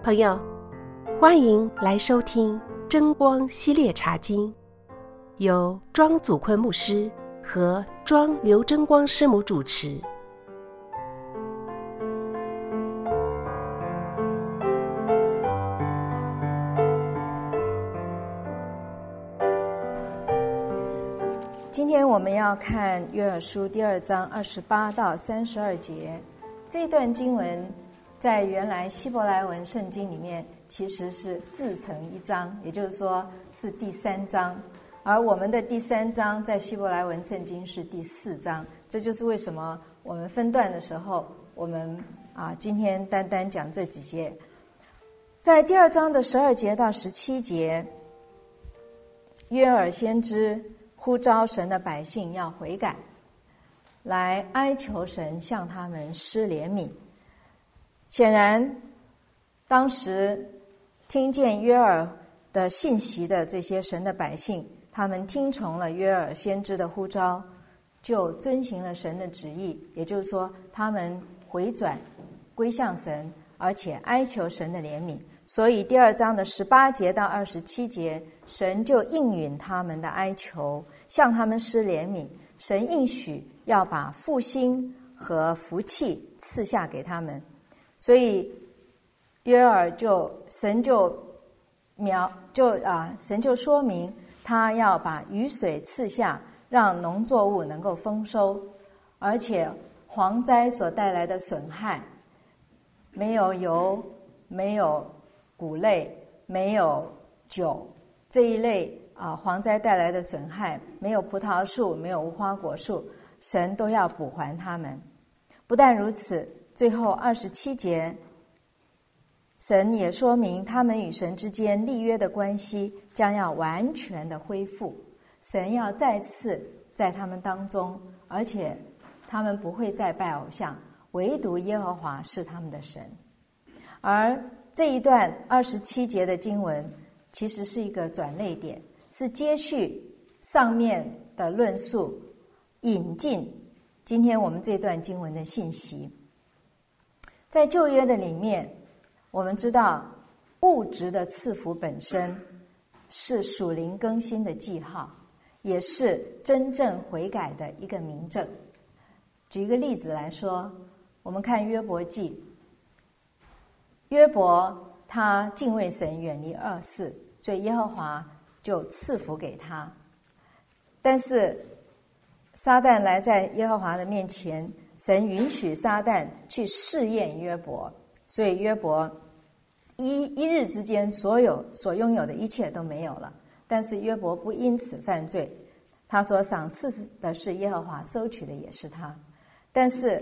朋友，欢迎来收听真光系列茶经，由庄祖坤牧师和庄刘真光师母主持。 今天我们要看约珥书第2章28到32节。这一段经文在原来希伯来文圣经里面其实是自成一章，也就是说是第3章，而我们的第3章在希伯来文圣经是第4章。这就是为什么我们分段的时候，我们今天单单讲这几节。在第2章的12节到17节，约珥先知呼召神的百姓要悔改，来哀求神向他们施怜悯。显然当时听见约珥的信息的这些神的百姓，他们听从了约珥先知的呼召，就遵行了神的旨意，也就是说他们回转归向神，而且哀求神的怜悯。所以第2章的18节到27节，神就应允他们的哀求，向他们施怜悯。神应许要把复兴和福气赐下给他们，所以约珥神就说明他要把雨水赐下，让农作物能够丰收，而且蝗灾所带来的损害，没有油，没有谷类，没有酒这一类蝗灾带来的损害，没有葡萄树，没有无花果树，神都要补还他们。不但如此，最后27节神也说明他们与神之间立约的关系将要完全的恢复，神要再次在他们当中，而且他们不会再拜偶像，唯独耶和华是他们的神。而这一段27节的经文其实是一个转捩点，是接续上面的论述，引进今天我们这段经文的信息。在旧约的里面，我们知道物质的赐福本身是属灵更新的记号，也是真正悔改的一个明证。举一个例子来说，我们看约伯记，约伯他敬畏神，远离恶事，所以耶和华就赐福给他。但是撒旦来在耶和华的面前，神允许撒旦去试验约伯，所以约伯一日之间所拥有的一切都没有了。但是约伯不因此犯罪，他说赏赐的是耶和华，收取的也是他。但是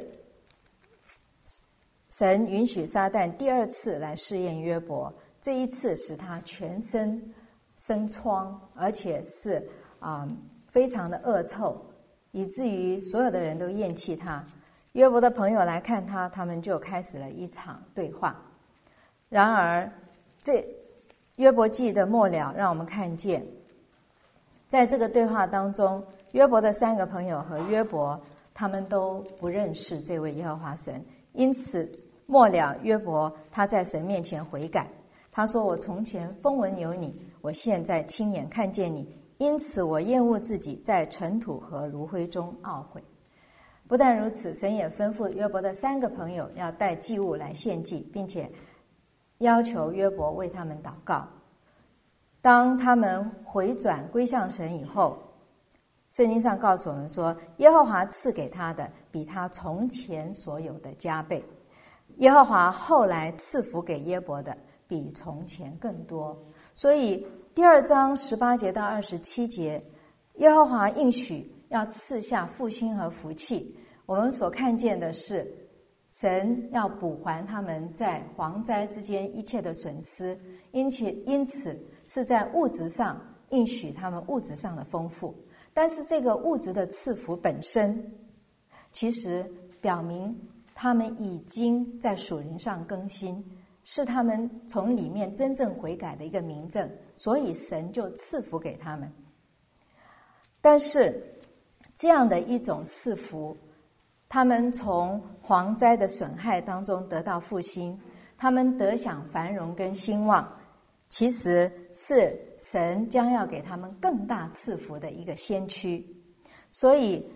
神允许撒旦第2次来试验约伯，这一次使他全身生疮，而且是非常的恶臭，以至于所有的人都厌弃他。约伯的朋友来看他，他们就开始了一场对话。然而这约伯记的末了让我们看见，在这个对话当中，约伯的3个朋友和约伯他们都不认识这位耶和华神，因此末了约伯他在神面前悔改，他说我从前风闻有你，我现在亲眼看见你，因此我厌恶自己在尘土和炉灰中懊悔。不但如此，神也吩咐约伯的3个朋友要带祭物来献祭，并且要求约伯为他们祷告。当他们回转归向神以后，圣经上告诉我们说，耶和华赐给他的比他从前所有的加倍，耶和华后来赐福给约伯的比从前更多。所以第2章18节到27节，耶和华应许要赐下复兴和福气。我们所看见的是神要补还他们在蝗灾之间一切的损失，因此是在物质上应许他们物质上的丰富。但是这个物质的赐福本身其实表明他们已经在属灵上更新，是他们从里面真正悔改的一个明证，所以神就赐福给他们。但是这样的一种赐福，他们从蝗灾的损害当中得到复兴， 他们得享繁荣跟兴旺，其实是神将要给他们更大赐福的一个先驱。所以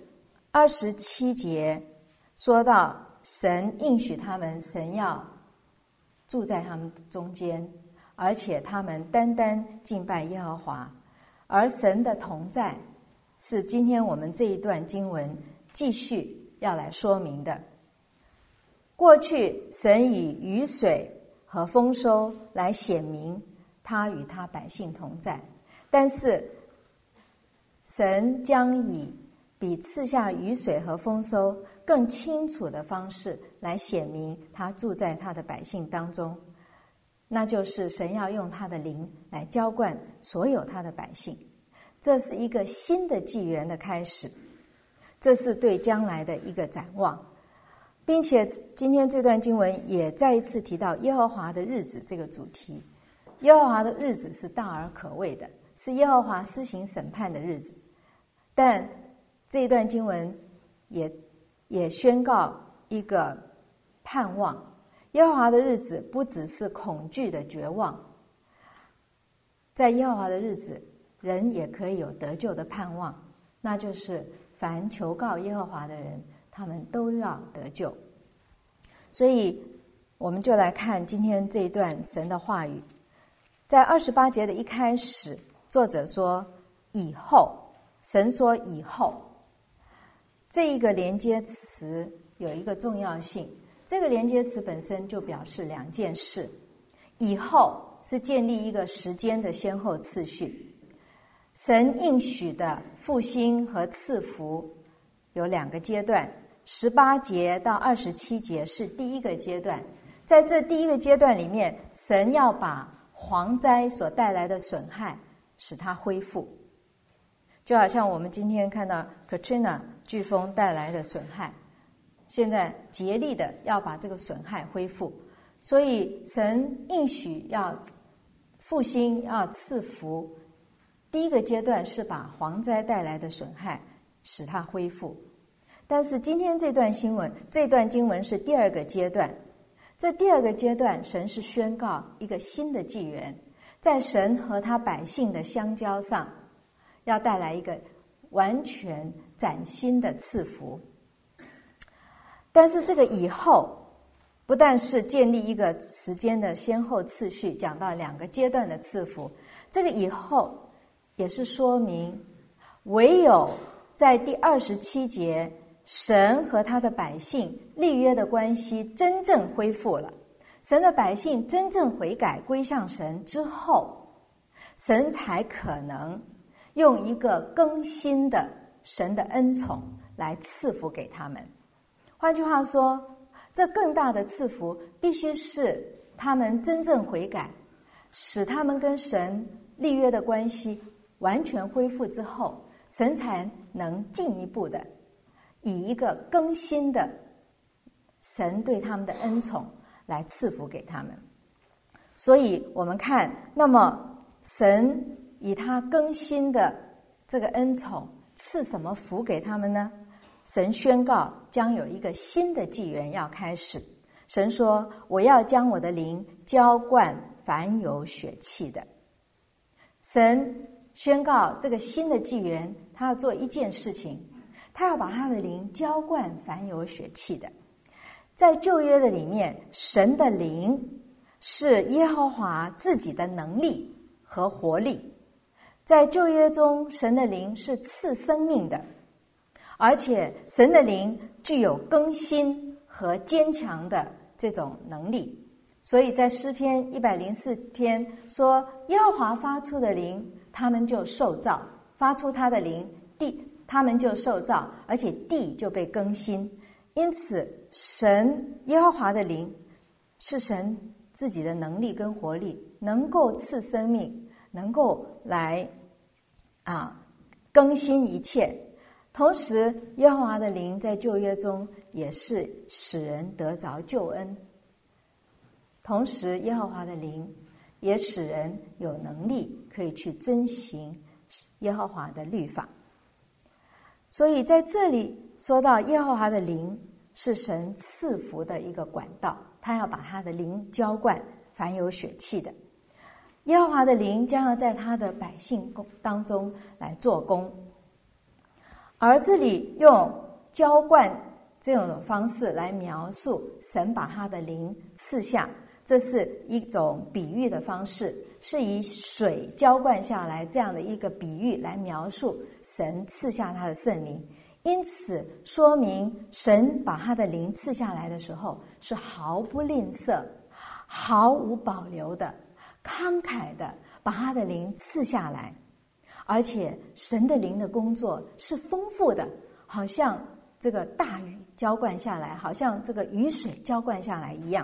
27节说到神应许他们，神要住在他们中间，而且他们单单敬拜耶和华。而神的同在是今天我们这一段经文继续要来说明的。过去神以雨水和丰收来显明他与他百姓同在，但是神将以比赐下雨水和丰收更清楚的方式来显明他住在他的百姓当中，那就是神要用他的灵来浇灌所有他的百姓。这是一个新的纪元的开始，这是对将来的一个展望，并且今天这段经文也再一次提到耶和华的日子这个主题。耶和华的日子是大而可畏的，是耶和华施行审判的日子。但这一段经文也宣告一个盼望，耶和华的日子不只是恐惧的绝望，在耶和华的日子人也可以有得救的盼望，那就是凡求告耶和华的人，他们都要得救。所以我们就来看今天这一段神的话语。在28节的一开始，作者说以后，神说以后，这一个连接词有一个重要性，这个连接词本身就表示两件事。以后是建立一个时间的先后次序，神应许的复兴和赐福有两个阶段，18节到27节是第一个阶段。在这第一个阶段里面，神要把蝗灾所带来的损害使它恢复，就好像我们今天看到 Katrina 飓风带来的损害，现在竭力的要把这个损害恢复。所以神应许要复兴，要赐福，第一个阶段是把蝗灾带来的损害使它恢复。但是今天这段经文是第二个阶段，这第二个阶段神是宣告一个新的纪元，在神和他百姓的相交上要带来一个完全崭新的赐福。但是这个以后不但是建立一个时间的先后次序，讲到两个阶段的赐福，这个以后也是说明唯有在第27节神和他的百姓立约的关系真正恢复了，神的百姓真正悔改归向神之后，神才可能用一个更新的神的恩宠来赐福给他们。换句话说，这更大的赐福必须是他们真正悔改，使他们跟神立约的关系完全恢复之后，神才能进一步的以一个更新的神对他们的恩宠来赐福给他们。所以我们看，那么神以他更新的这个恩宠赐什么福给他们呢？神宣告将有一个新的纪元要开始。神说，我要将我的灵浇灌凡有血气的。神宣告这个新的纪元，他要做一件事情，他要把他的灵浇灌凡有血气的。在旧约的里面，神的灵是耶和华自己的能力和活力。在旧约中，神的灵是赐生命的，而且神的灵具有更新和坚强的这种能力。所以在诗篇104篇说，耶和华发出的灵，他们就受造，发出他的灵，他们就受造，而且地就被更新。因此神耶和华的灵是神自己的能力跟活力，能够赐生命，能够来更新一切。同时耶和华的灵在旧约中也是使人得着救恩，同时耶和华的灵也使人有能力可以去遵行耶和华的律法。所以在这里说到耶和华的灵是神赐福的一个管道， 他要把他的灵浇灌凡有血气的。耶和华的灵将要在他的百姓当中来做工。而这里用浇灌这种方式来描述神把他的灵赐下，这是一种比喻的方式，是以水浇灌下来这样的一个比喻来描述神赐下他的圣灵。因此说明神把他的灵赐下来的时候是毫不吝啬、毫无保留的、慷慨的把他的灵赐下来，而且神的灵的工作是丰富的，好像这个大雨浇灌下来，好像这个雨水浇灌下来一样。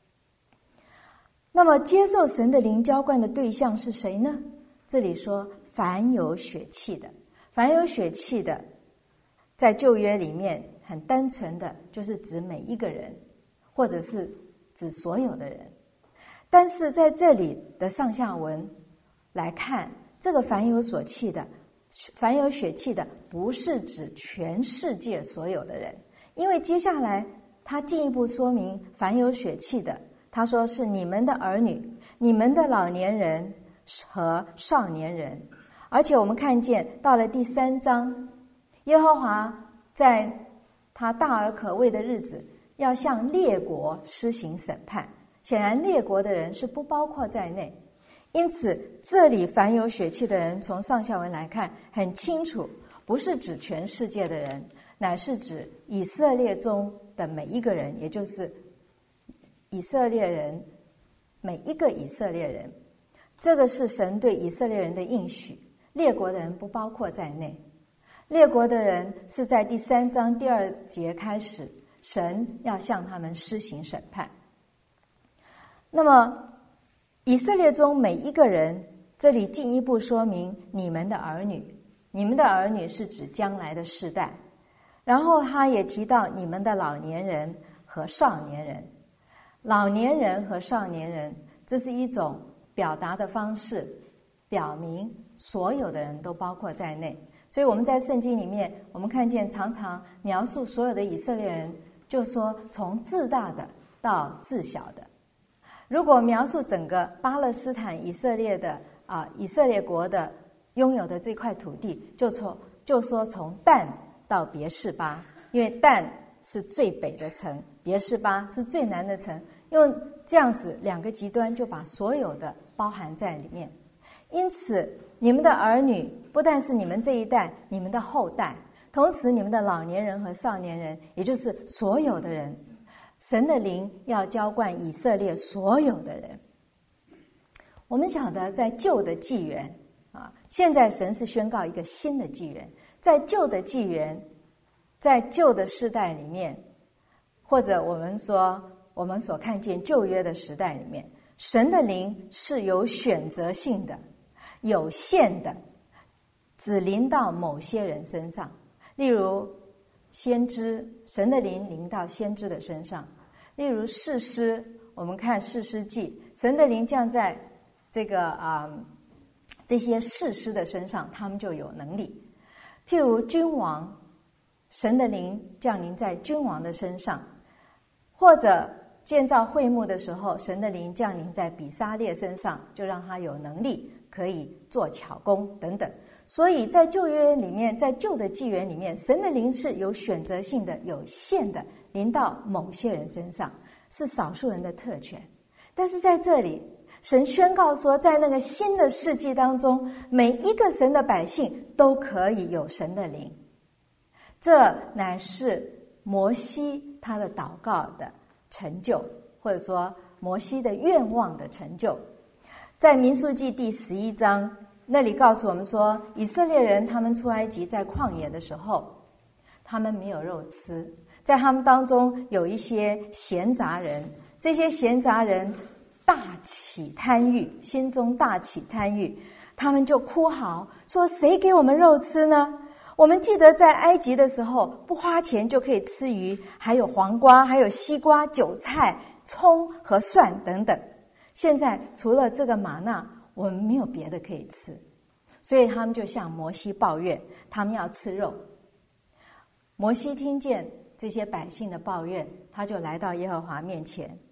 那么接受神的灵浇灌的对象是谁呢？这里说凡有血气的，凡有血气的在旧约里面很单纯的就是指每一个人，或者是指所有的人。但是在这里的上下文来看，这个凡有血气的，凡有血气的不是指全世界所有的人，因为接下来他进一步说明凡有血气的，他说是你们的儿女、你们的老年人和少年人。而且我们看见到了第3章，耶和华在他大而可畏的日子要向列国施行审判，显然列国的人是不包括在内。因此这里凡有血气的人，从上下文来看很清楚，不是指全世界的人，乃是指以色列中的每一个人，也就是以色列人，每一个以色列人。这个是神对以色列人的应许，列国的人不包括在内。列国的人是在第3章第2节开始，神要向他们施行审判。那么以色列中每一个人，这里进一步说明你们的儿女，你们的儿女是指将来的世代。然后他也提到你们的老年人和少年人。老年人和少年人，这是一种表达的方式，表明所有的人都包括在内。所以我们在圣经里面，我们看见常常描述所有的以色列人，就说从自大的到自小的。如果描述整个巴勒斯坦以色列的以色列国的拥有的这块土地，就说从但到别是巴，因为但是最北的城，别是巴是最南的城，用这样子2个极端就把所有的包含在里面。因此你们的儿女不但是你们这一代，你们的后代，同时你们的老年人和少年人，也就是所有的人，神的灵要浇灌以色列所有的人。我们晓得在旧的纪元现在神是宣告一个新的纪元。在旧的纪元，在旧的世代里面，或者我们说我们所看见旧约的时代里面，神的灵是有选择性的、有限的，只临到某些人身上。例如先知，神的灵临到先知的身上；例如士师，我们看士师记，神的灵降在这些士师的身上，他们就有能力。譬如君王，神的灵降临在君王的身上，或者建造会幕的时候，神的灵降临在比撒列身上，就让他有能力可以做巧工等等。所以在旧约里面，在旧的纪元里面，神的灵是有选择性的、有限的，临到某些人身上，是少数人的特权。但是在这里，神宣告说，在那个新的世纪当中，每一个神的百姓都可以有神的灵。这乃是摩西他的祷告的成就，或者说摩西的愿望的成就。在民数记第11章那里告诉我们说，以色列人他们出埃及在旷野的时候，他们没有肉吃，在他们当中有一些闲杂人，这些闲杂人大起贪欲，心中大起贪欲，他们就哭嚎说，谁给我们肉吃呢？我们记得在埃及的时候，不花钱就可以吃鱼，还有黄瓜，还有西瓜、韭菜、葱和蒜等等。现在除了这个玛纳，我们没有别的可以吃，所以他们就向摩西抱怨，他们要吃肉。摩西听见这些百姓的抱怨，他就来到耶和华面前，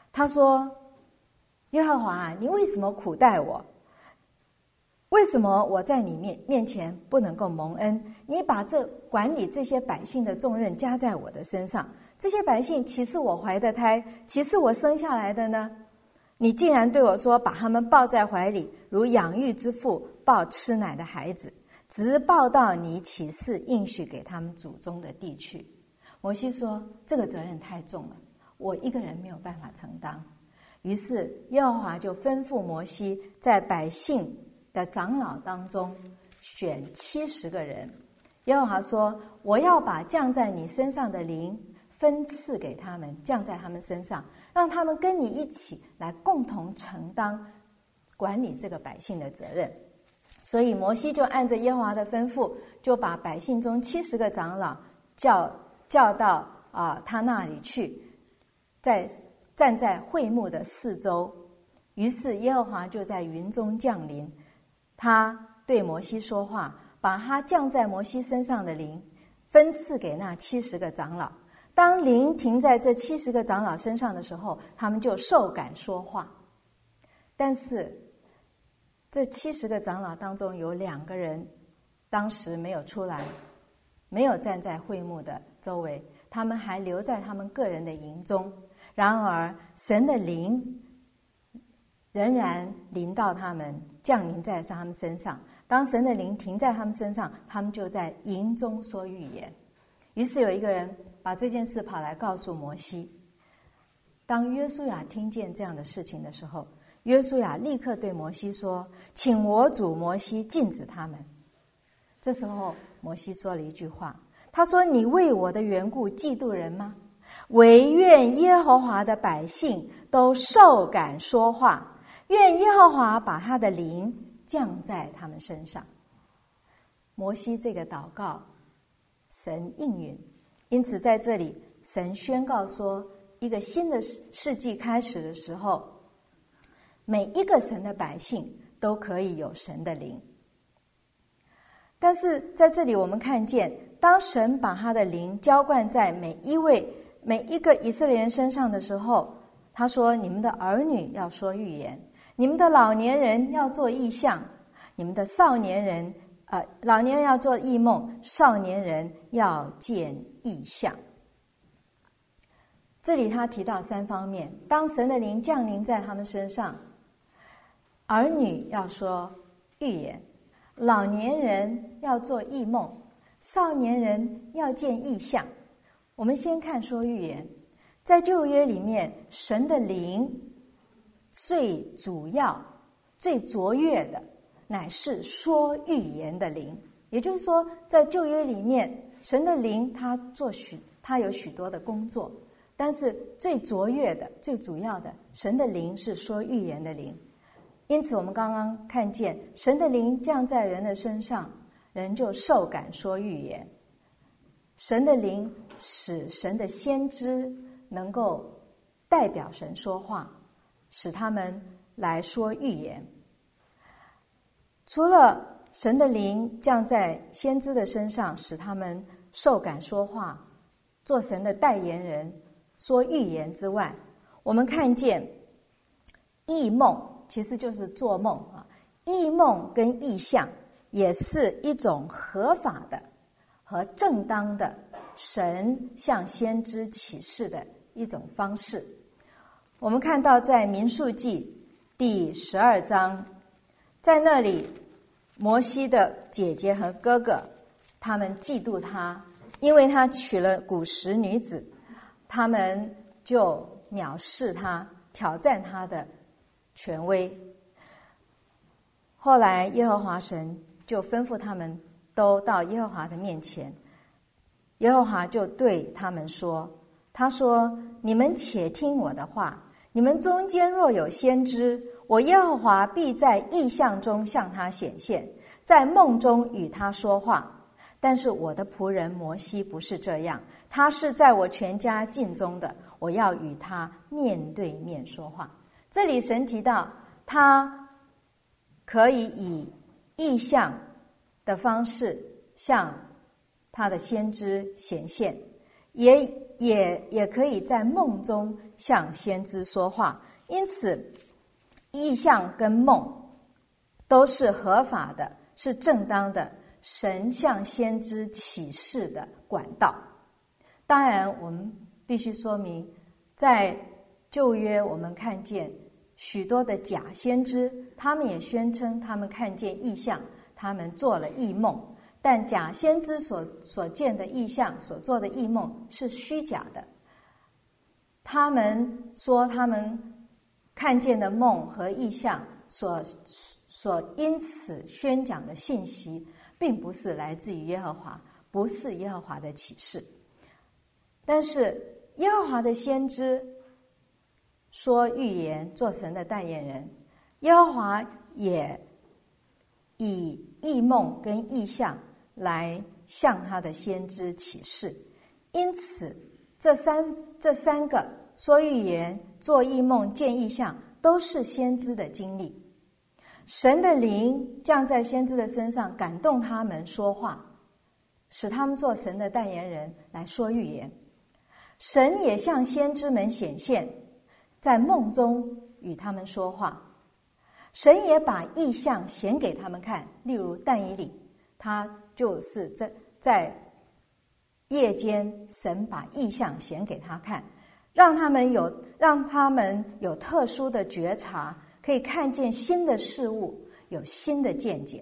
他说：耶和华啊，你为什么苦待我？为什么我在你面前不能够蒙恩？你把这管理这些百姓的重任加在我的身上，这些百姓岂是我怀的胎，岂是我生下来的呢？你竟然对我说，把他们抱在怀里，如养育之父抱吃奶的孩子，直抱到你起誓应许给他们祖宗的地去。摩西说，这个责任太重了，我一个人没有办法承担。于是耶和华就吩咐摩西，在百姓的长老当中选70个人。耶和华说，我要把降在你身上的灵分赐给他们，降在他们身上，让他们跟你一起来共同承担管理这个百姓的责任。所以摩西就按着耶和华的吩咐，就把百姓中70个长老叫到他那里去，站在会幕的四周。于是耶和华就在云中降临，他对摩西说话，把他降在摩西身上的灵分赐给那70个长老。当灵停在这70个长老身上的时候，他们就受感说话。但是这70个长老当中有2个人当时没有出来，没有站在会幕的周围，他们还留在他们个人的营中。然而神的灵仍然临到他们，降临在他们身上。当神的灵停在他们身上，他们就在营中说预言。于是有一个人把这件事跑来告诉摩西。当约书亚听见这样的事情的时候，约书亚立刻对摩西说，请我主摩西禁止他们。这时候摩西说了一句话，他说，你为我的缘故嫉妒人吗？惟愿耶和华的百姓都受感说话，愿耶和华把他的灵降在他们身上。摩西这个祷告神应允，因此在这里神宣告说，一个新的世纪开始的时候，每一个神的百姓都可以有神的灵。但是在这里我们看见，当神把他的灵浇灌在每一个以色列人身上的时候，他说，你们的儿女要说预言，你们的老年人要做异象，你们的老年人要做异梦，少年人要见异象。这里他提到3方面，当神的灵降临在他们身上，儿女要说预言，老年人要做异梦，少年人要见异象。我们先看说预言。在旧约里面，神的灵最主要最卓越的乃是说预言的灵。也就是说，在旧约里面，神的灵他有许多的工作，但是最卓越的最主要的神的灵是说预言的灵。因此我们刚刚看见神的灵降在人的身上，人就受感说预言。神的灵使神的先知能够代表神说话，使他们来说预言。除了神的灵降在先知的身上，使他们受感说话，做神的代言人，说预言之外，我们看见异梦其实就是做梦啊。异梦跟异象也是一种合法的和正当的神向先知启示的一种方式。我们看到在民数记第12章，在那里摩西的姐姐和哥哥他们嫉妒他，因为他娶了古时女子，他们就藐视他，挑战他的权威。后来耶和华神就吩咐他们都到耶和华的面前，耶和华就对他们说，他说，你们且听我的话，你们中间若有先知，我耶和华必在异象中向他显现，在梦中与他说话。但是我的仆人摩西不是这样，他是在我全家境中的，我要与他面对面说话。这里神提到他可以以异象的方式向他的先知显现，也也可以在梦中向先知说话。因此异象跟梦都是合法的，是正当的神向先知启示的管道。当然我们必须说明，在旧约我们看见许多的假先知，他们也宣称他们看见异象，他们做了异梦，但假先知所见的异象，所做的异梦是虚假的。他们说他们看见的梦和异象所因此宣讲的信息，并不是来自于耶和华，不是耶和华的启示。但是耶和华的先知说预言，做神的代言人，耶和华也以异梦跟异象来向他的先知启示。因此这三个说预言、做异梦、见异象，都是先知的经历。神的灵降在先知的身上，感动他们说话，使他们做神的代言人来说预言。神也向先知们显现，在梦中与他们说话。神也把异象显给他们看，例如但以理，他就是在夜间，神把异象显给他看，让他们有特殊的觉察，可以看见新的事物，有新的见解。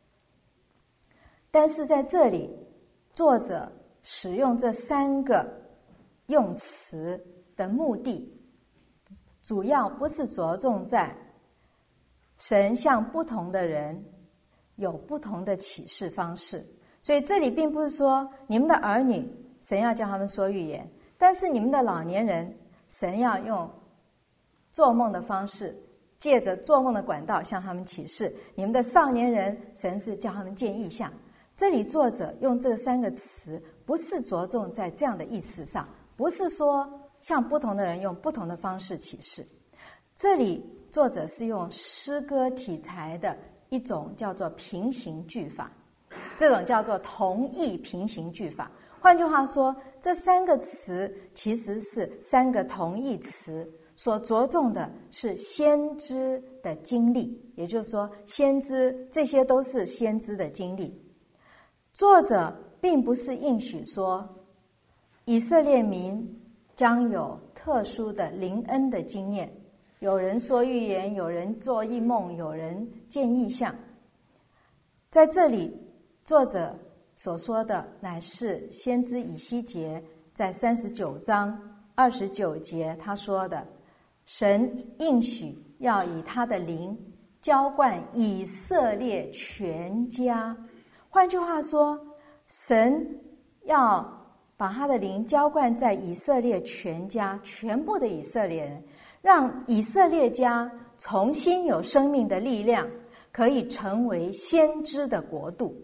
但是在这里，作者使用这三个用词的目的，主要不是着重在神向不同的人有不同的启示方式。所以这里并不是说你们的儿女神要叫他们说预言，但是你们的老年人神要用做梦的方式，借着做梦的管道向他们启示。你们的少年人神是叫他们见异象。这里作者用这三个词，不是着重在这样的意思上，不是说向不同的人用不同的方式启示。这里作者是用诗歌题材的一种叫做平行句法，这种叫做同义平行句法。换句话说，这三个词其实是三个同义词，所着重的是先知的经历，也就是说先知，这些都是先知的经历。作者并不是应许说以色列民将有特殊的灵恩的经验，有人说预言，有人做异梦，有人见异象。在这里作者所说的乃是先知以西结在39章29节他说的，神应许要以他的灵浇灌以色列全家。换句话说，神要把他的灵浇灌在以色列全家，全部的以色列人，让以色列家重新有生命的力量，可以成为先知的国度。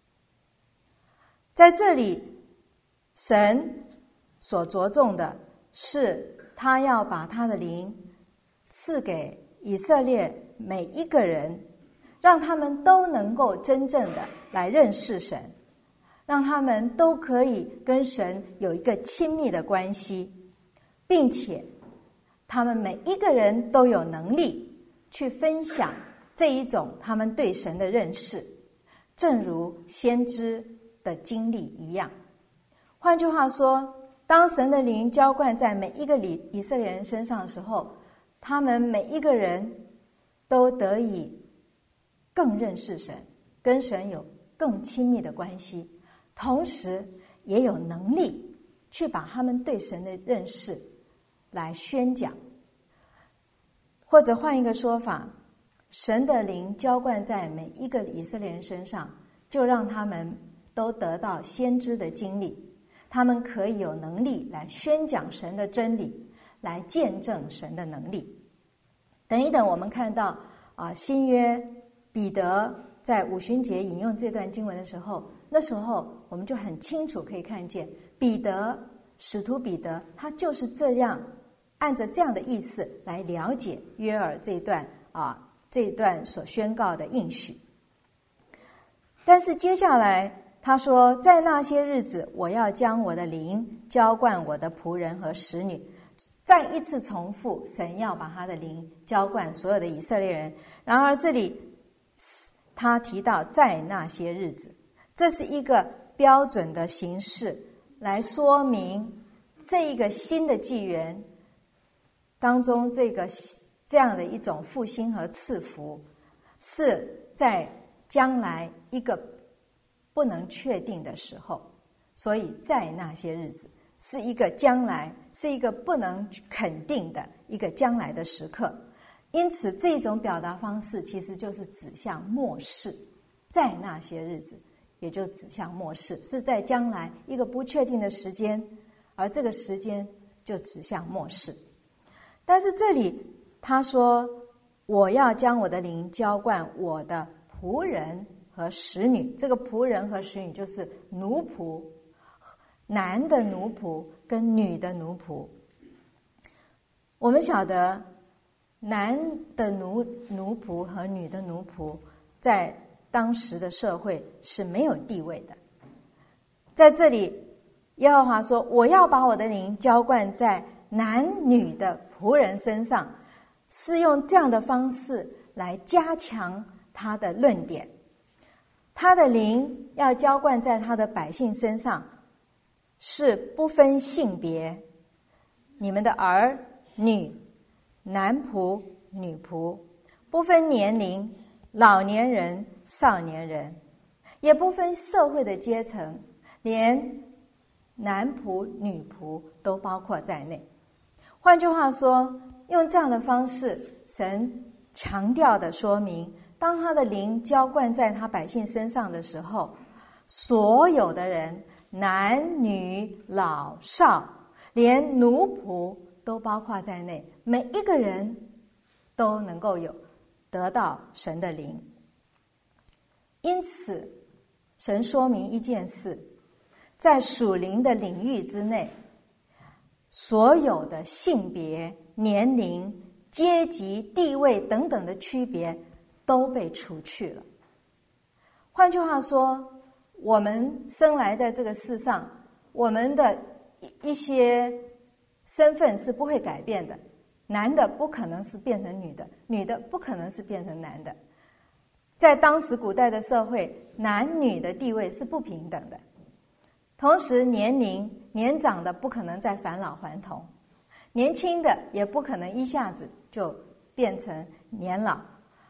在这里，神所着重的是他要把他的灵赐给以色列每一个人，让他们都能够真正的来认识神，让他们都可以跟神有一个亲密的关系，并且他们每一个人都有能力去分享这一种他们对神的认识，正如先知的经历一样。换句话说，当神的灵浇灌在每一个以色列人身上的时候，他们每一个人都得以更认识神，跟神有更亲密的关系，同时也有能力去把他们对神的认识来宣讲。或者换一个说法，神的灵浇灌在每一个以色列人身上，就让他们都得到先知的经历，他们可以有能力来宣讲神的真理，来见证神的能力。等一等，我们看到新约彼得在五旬节引用这段经文的时候，那时候我们就很清楚可以看见，使徒彼得他就是这样按着这样的意思来了解约珥这一段所宣告的应许。但是接下来他说，在那些日子，我要将我的灵浇灌我的仆人和使女。再一次重复，神要把他的灵浇灌所有的以色列人。然而这里他提到在那些日子，这是一个标准的形式，来说明这一个新的纪元当中，这样的一种复兴和赐福，是在将来一个不能确定的时候。所以在那些日子是一个将来，是一个不能肯定的一个将来的时刻。因此这种表达方式其实就是指向末世，在那些日子也就指向末世，是在将来一个不确定的时间，而这个时间就指向末世。但是这里他说，我要将我的灵浇灌我的仆人和使女。这个仆人和使女就是奴仆，男的奴仆跟女的奴仆。我们晓得男的奴仆和女的奴仆在当时的社会是没有地位的。在这里耶和华说，我要把我的灵浇灌在男女的仆人身上，是用这样的方式来加强他的论点。他的灵要浇灌在他的百姓身上，是不分性别，你们的儿女、男仆、女仆，不分年龄，老年人、少年人，也不分社会的阶层，连男仆、女仆都包括在内。换句话说，用这样的方式，神强调的说明，当他的灵浇灌在他百姓身上的时候，所有的人，男女老少，连奴仆都包括在内，每一个人都能够得到神的灵。因此神说明一件事，在属灵的领域之内，所有的性别、年龄、阶级、地位等等的区别都被除去了。换句话说，我们生来在这个世上，我们的一些身份是不会改变的，男的不可能是变成女的，女的不可能是变成男的。在当时古代的社会，男女的地位是不平等的。同时年长的不可能再返老还童，年轻的也不可能一下子就变成年老，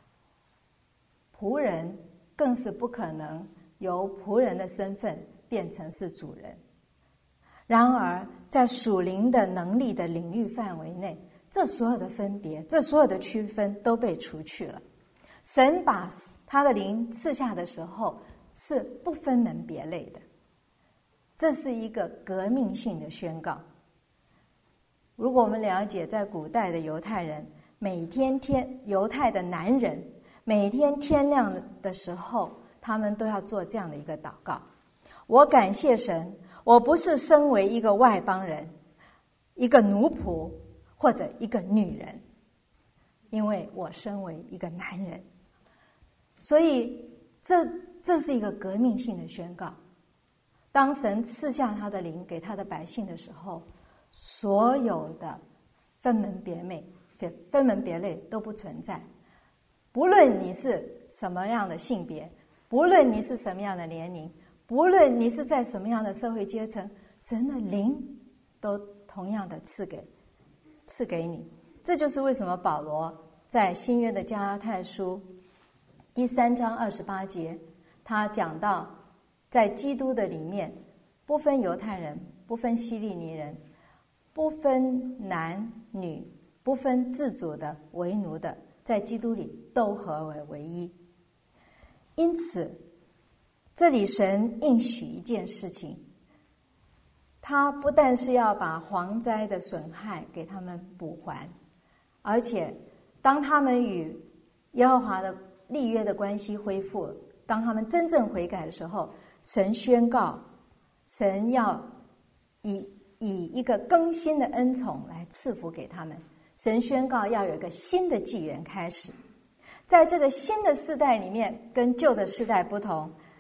仆人更是不可能由仆人的身份变成是主人。然而在属灵的能力的领域范围内，这所有的分别，这所有的区分都被除去了。神把他的灵赐下的时候是不分门别类的，这是一个革命性的宣告。如果我们了解在古代的犹太人，犹太的男人每天天亮的时候，他们都要做这样的一个祷告：我感谢神，我不是身为一个外邦人，一个奴仆或者一个女人，因为我身为一个男人。所以这是一个革命性的宣告。当神赐下他的灵给他的百姓的时候，所有的分门别类都不存在。不论你是什么样的性别，不论你是什么样的年龄，不论你是在什么样的社会阶层，神的灵都同样的赐给你。这就是为什么保罗在新约的加拉太书第3章28节，他讲到在基督的里面，不分犹太人，不分希利尼人，不分男女，不分自主的为奴的，在基督里都合为为一。因此这里神应许一件事情，他不但是要把蝗灾的损害给他们补还，而且当他们与耶和华的立约的关系恢复了，当他们真正悔改的时候，神宣告，神要以一个更新的恩宠来赐福给他们。神宣告要有一个新的纪元开始，在这个新的世代里面，跟旧的世代不同，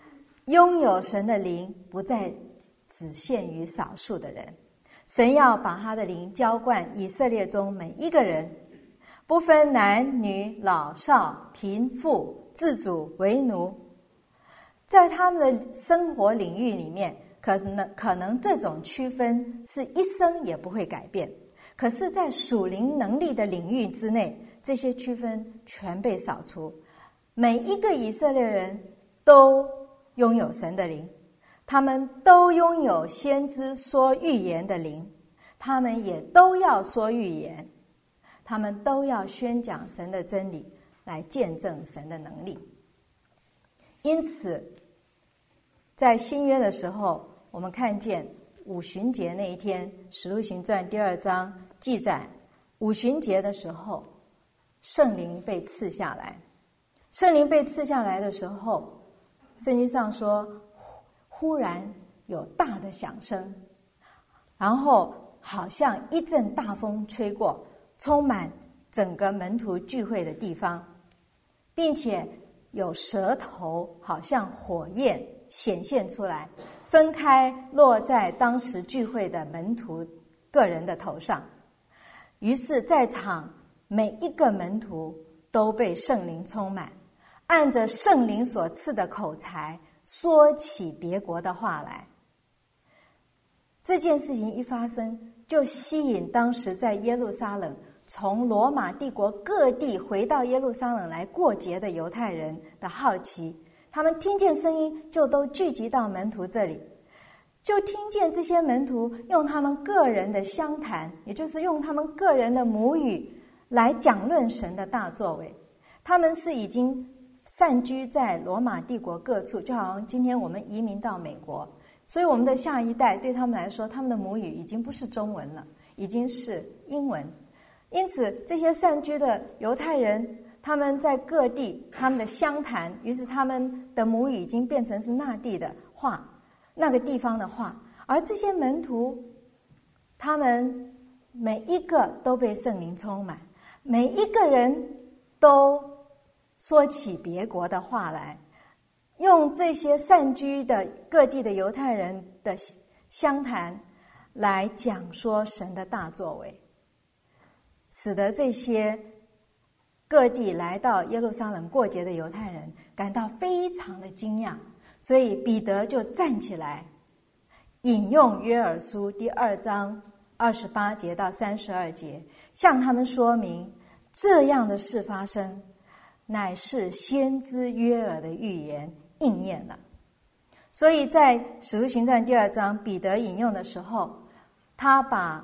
拥有神的灵不再只限于少数的人，神要把他的灵浇灌以色列中每一个人，不分男女老少贫富自主为奴。在他们的生活领域里面，可能这种区分是一生也不会改变，可是在属灵能力的领域之内，这些区分全被扫除。每一个以色列人都拥有神的灵，他们都拥有先知说预言的灵，他们也都要说预言，他们都要宣讲神的真理，来见证神的能力。因此在新约的时候，我们看见五旬节那一天，使徒行传第2章记载，五旬节的时候圣灵被赐下来。圣灵被赐下来的时候，圣经上说忽然有大的响声，然后好像一阵大风吹过，充满整个门徒聚会的地方，并且有舌头好像火焰显现出来，分开落在当时聚会的门徒个人的头上。于是在场每一个门徒都被圣灵充满，按着圣灵所赐的口才说起别国的话来。这件事情一发生，就吸引当时在耶路撒冷从罗马帝国各地回到耶路撒冷来过节的犹太人的好奇，他们听见声音就都聚集到门徒这里，就听见这些门徒用他们个人的乡谈，也就是用他们个人的母语来讲论神的大作为。他们是已经散居在罗马帝国各处，就好像今天我们移民到美国，所以我们的下一代对他们来说，他们的母语已经不是中文了，已经是英文。因此这些散居的犹太人，他们在各地他们的乡谈，于是他们的母语已经变成是那地的话，那个地方的话。而这些门徒，他们每一个都被圣灵充满，每一个人都说起别国的话来，用这些散居的各地的犹太人的乡谈来讲说神的大作为，使得这些各地来到耶路撒冷过节的犹太人感到非常的惊讶。所以彼得就站起来，引用约珥书第2章28节到32节，向他们说明这样的事发生，乃是先知约珥的预言应验了。所以在使徒行传第2章彼得引用的时候，他把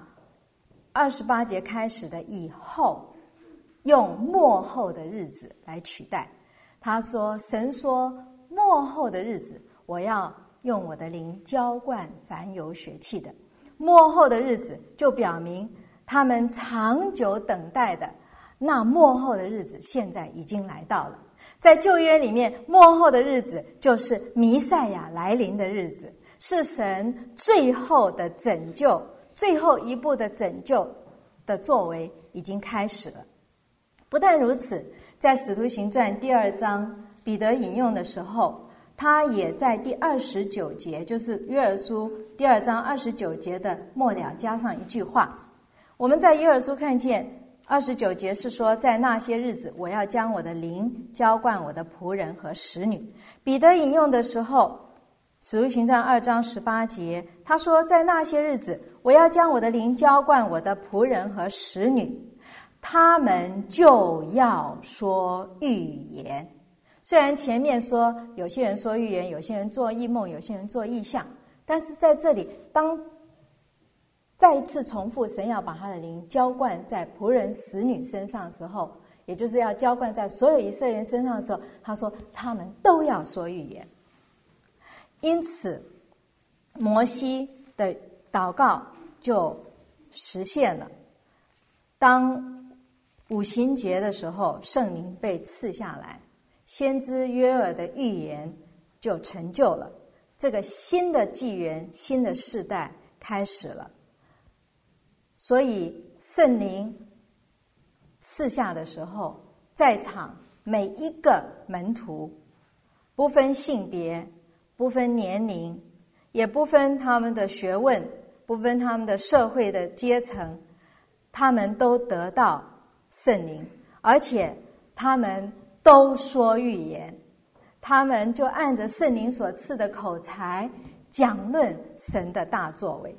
28节开始的以后用末后的日子来取代。他说，神说末后的日子，我要用我的灵浇灌凡有血气的。末后的日子就表明他们长久等待的那末后的日子现在已经来到了。在旧约里面，末后的日子就是弥赛亚来临的日子，是神最后的拯救，最后一步的拯救的作为已经开始了。不但如此，在使徒行传第2章彼得引用的时候，他也在第29节，就是约珥书第2章29节的末了加上一句话。我们在约珥书看见29节是说，在那些日子，我要将我的灵浇灌我的仆人和使女。彼得引用的时候，使徒行传2章18节，他说，在那些日子，我要将我的灵浇灌我的仆人和使女，他们就要说预言。虽然前面说有些人说预言，有些人做异梦，有些人做异象，但是在这里当再一次重复神要把他的灵浇灌在仆人使女身上的时候，也就是要浇灌在所有以色列人身上的时候，他说他们都要说预言。因此摩西的祷告就实现了。当五旬节的时候，圣灵被赐下来，先知约珥的预言就成就了，这个新的纪元，新的世代开始了。所以圣灵赐下的时候，在场每一个门徒，不分性别， 不分年龄，也不分他们的学问，不分他们的社会的阶层，他们都得到圣灵，而且他们都说预言，他们就按着圣灵所赐的口才讲论神的大作为。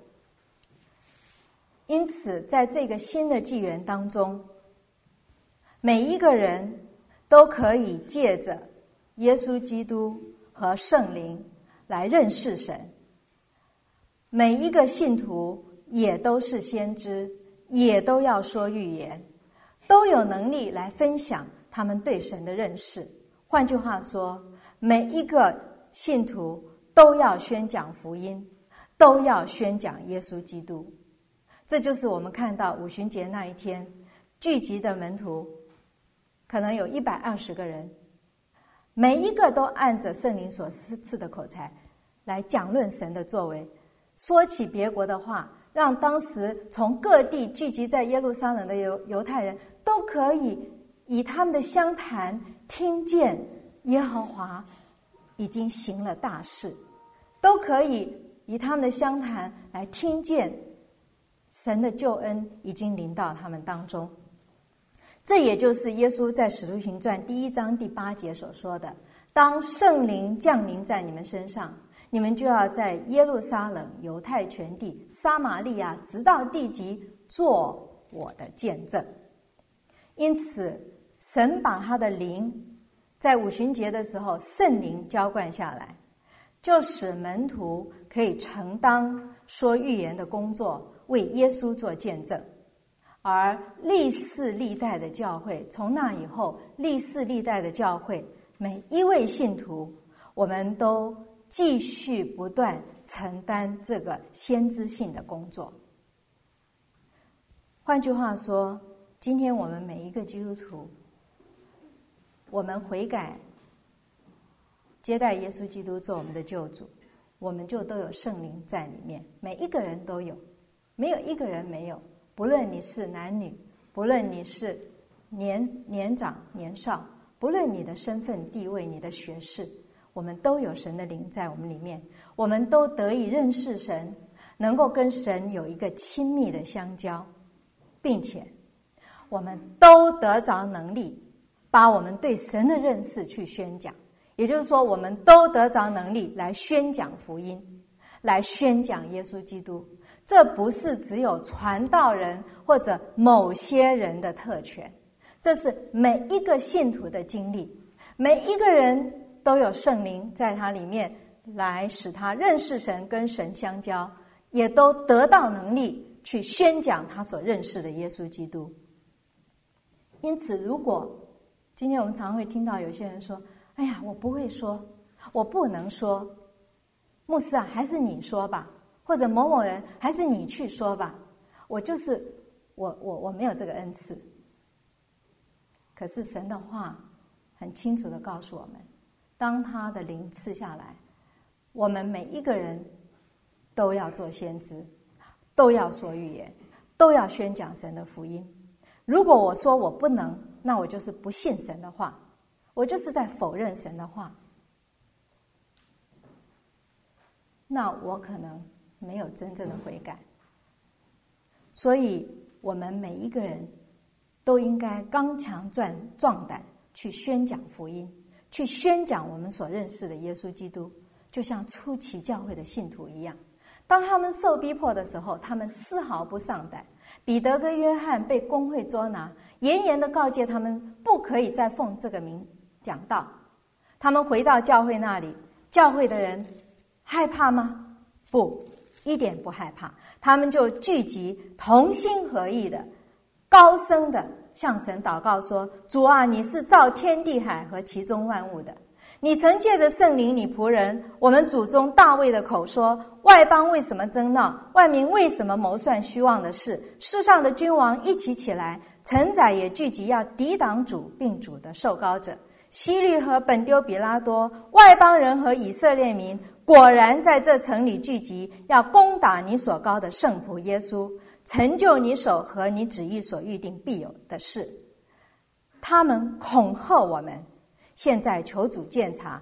因此在这个新的纪元当中，每一个人都可以借着耶稣基督和圣灵来认识神，每一个信徒也都是先知，也都要说预言，都有能力来分享他们对神的认识。换句话说，每一个信徒都要宣讲福音，都要宣讲耶稣基督。这就是我们看到五旬节那一天聚集的门徒，可能有120个人，每一个都按着圣灵所赐的口才来讲论神的作为，说起别国的话，让当时从各地聚集在耶路撒冷的犹太人都可以以他们的相谈听见耶和华已经行了大事，都可以以他们的相谈来听见神的救恩已经临到他们当中。这也就是耶稣在使徒行传1章第8节所说的，当圣灵降临在你们身上，你们就要在耶路撒冷、犹太全地、撒玛利亚直到地极做我的见证。因此神把他的灵在五旬节的时候圣灵浇灌下来，就使门徒可以承当说预言的工作，为耶稣做见证。而历世历代的教会，从那以后历世历代的教会，每一位信徒，我们都继续不断承担这个先知性的工作。换句话说，今天我们每一个基督徒，我们悔改接待耶稣基督做我们的救主，我们就都有圣灵在里面，每一个人都有，没有一个人没有。不论你是男女，不论你是年长年少，不论你的身份地位，你的学识，我们都有神的灵在我们里面，我们都得以认识神，能够跟神有一个亲密的相交，并且我们都得着能力把我们对神的认识去宣讲。也就是说，我们都得着能力来宣讲福音，来宣讲耶稣基督。这不是只有传道人或者某些人的特权，这是每一个信徒的经历，每一个人都有圣灵在他里面来使他认识神，跟神相交，也都得到能力去宣讲他所认识的耶稣基督。因此，如果今天我们常会听到有些人说，哎呀，我不会说，我不能说，牧师啊，还是你说吧，或者某某人，还是你去说吧，我就是我没有这个恩赐。可是神的话很清楚地告诉我们，当他的灵赐下来，我们每一个人都要做先知，都要说预言，都要宣讲神的福音。如果我说我不能，那我就是不信神的话，我就是在否认神的话，那我可能没有真正的悔改。所以我们每一个人都应该刚强壮胆去宣讲福音，去宣讲我们所认识的耶稣基督，就像初期教会的信徒一样。当他们受逼迫的时候，他们丝毫不上胆。彼得跟约翰被公会捉拿，严严地告诫他们不可以再奉这个名讲道。他们回到教会那里，教会的人害怕吗？不，一点不害怕。他们就聚集，同心合意的高声的向神祷告说，主啊，你是造天地海和其中万物的，你曾借着圣灵你仆人我们祖宗大卫的口说，外邦为什么争闹，万民为什么谋算虚妄的事，世上的君王一起起来，臣宰也聚集，要抵挡主并主的受膏者。希律和本丢比拉多，外邦人和以色列民果然在这城里聚集，要攻打你所膏的圣仆耶稣，成就你手和你旨意所预定必有的事。他们恐吓我们，现在求主鉴察，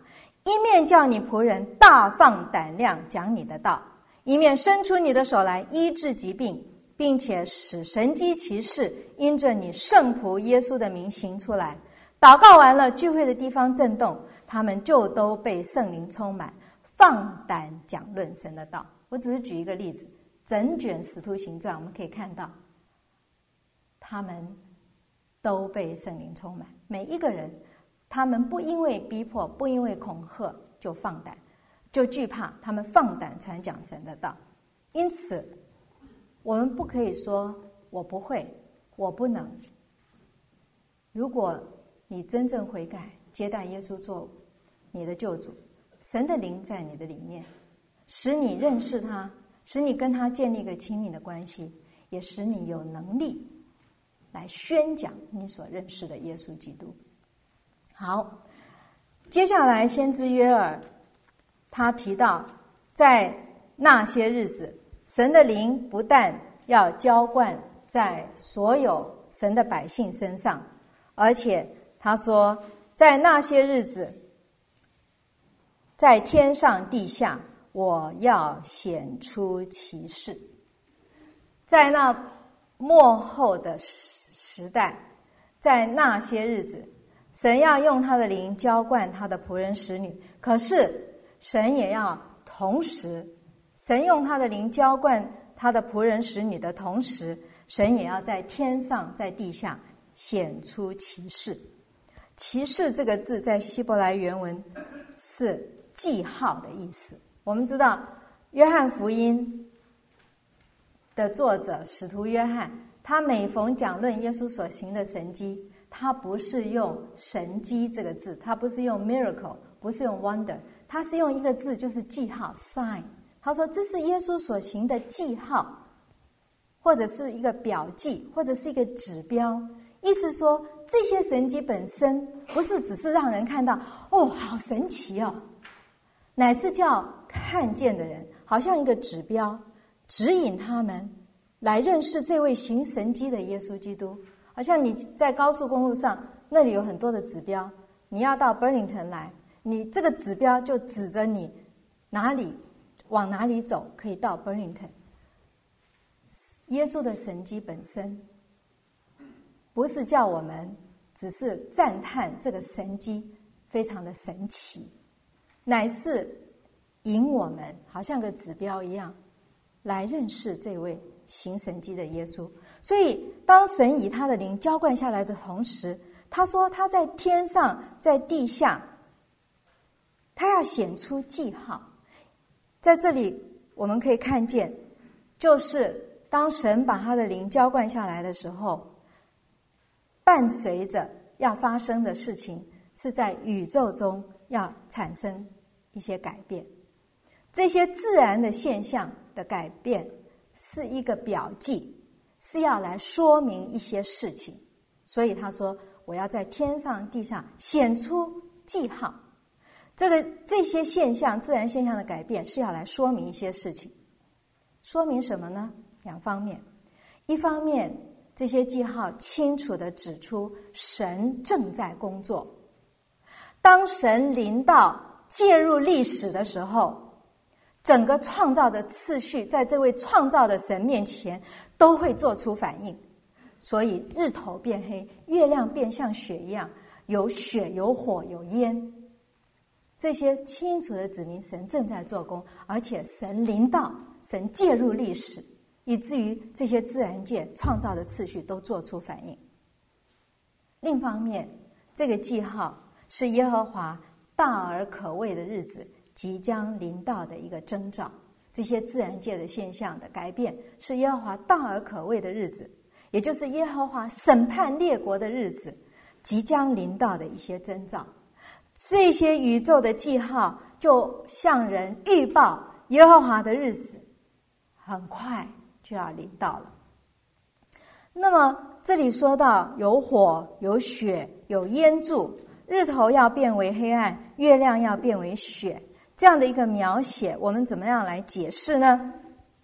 一面叫你仆人大放胆量讲你的道，一面伸出你的手来医治疾病，并且使神迹奇事因着你圣仆耶稣的名行出来。祷告完了，聚会的地方震动，他们就都被圣灵充满，放胆讲论神的道。我只是举一个例子，整卷使徒行传我们可以看到，他们都被圣灵充满，每一个人，他们不因为逼迫，不因为恐吓就放胆，就惧怕，他们放胆传讲神的道。因此我们不可以说我不会，我不能。如果你真正悔改，接待耶稣做你的救主，神的灵在你的里面，使你认识他，使你跟他建立一个亲密的关系，也使你有能力来宣讲你所认识的耶稣基督。好，接下来先知约珥他提到，在那些日子，神的灵不但要浇灌在所有神的百姓身上，而且他说，在那些日子，在天上地下，我要显出奇事。在那末后的时代，在那些日子，神要用他的灵浇灌他的仆人使女，可是神也要同时，神用他的灵浇灌他的仆人使女的同时，神也要在天上在地下显出奇事。奇事这个字在希伯来原文是记号的意思。我们知道约翰福音的作者使徒约翰，他每逢讲论耶稣所行的神迹，他不是用神迹这个字，他不是用 miracle， 不是用 wonder， 他是用一个字，就是记号 sign。 他说这是耶稣所行的记号，或者是一个表记，或者是一个指标。意思说这些神迹本身不是只是让人看到哦好神奇哦，乃是叫看见的人好像一个指标，指引他们来认识这位行神迹的耶稣基督。好像你在高速公路上，那里有很多的指标，你要到 Burlington 来，你这个指标就指着你哪里往哪里走可以到 Burlington。 耶稣的神迹本身不是叫我们只是赞叹这个神迹非常的神奇，乃是引我们好像个指标一样来认识这位行神迹的耶稣。所以当神以他的灵浇灌下来的同时，他说他在天上在地下，他要显出记号。在这里我们可以看见，就是当神把他的灵浇灌下来的时候，伴随着要发生的事情是在宇宙中要产生一些改变。这些自然的现象的改变是一个表记，是要来说明一些事情。所以他说我要在天上地上显出记号。这些现象，自然现象的改变是要来说明一些事情。说明什么呢？两方面。一方面，这些记号清楚地指出神正在工作。当神临到介入历史的时候，整个创造的次序在这位创造的神面前都会做出反应。所以日头变黑，月亮变像血一样，有血有火有烟，这些清楚地指明神正在做工，而且神临到，神介入历史，以至于这些自然界创造的次序都做出反应。另一方面，这个记号是耶和华大而可畏的日子即将临到的一个征兆。这些自然界的现象的改变是耶和华大而可畏的日子，也就是耶和华审判列国的日子即将临到的一些征兆。这些宇宙的记号就向人预报耶和华的日子很快就要临到了。那么这里说到有火有血有烟柱，日头要变为黑暗，月亮要变为血，这样的一个描写，我们怎么样来解释呢？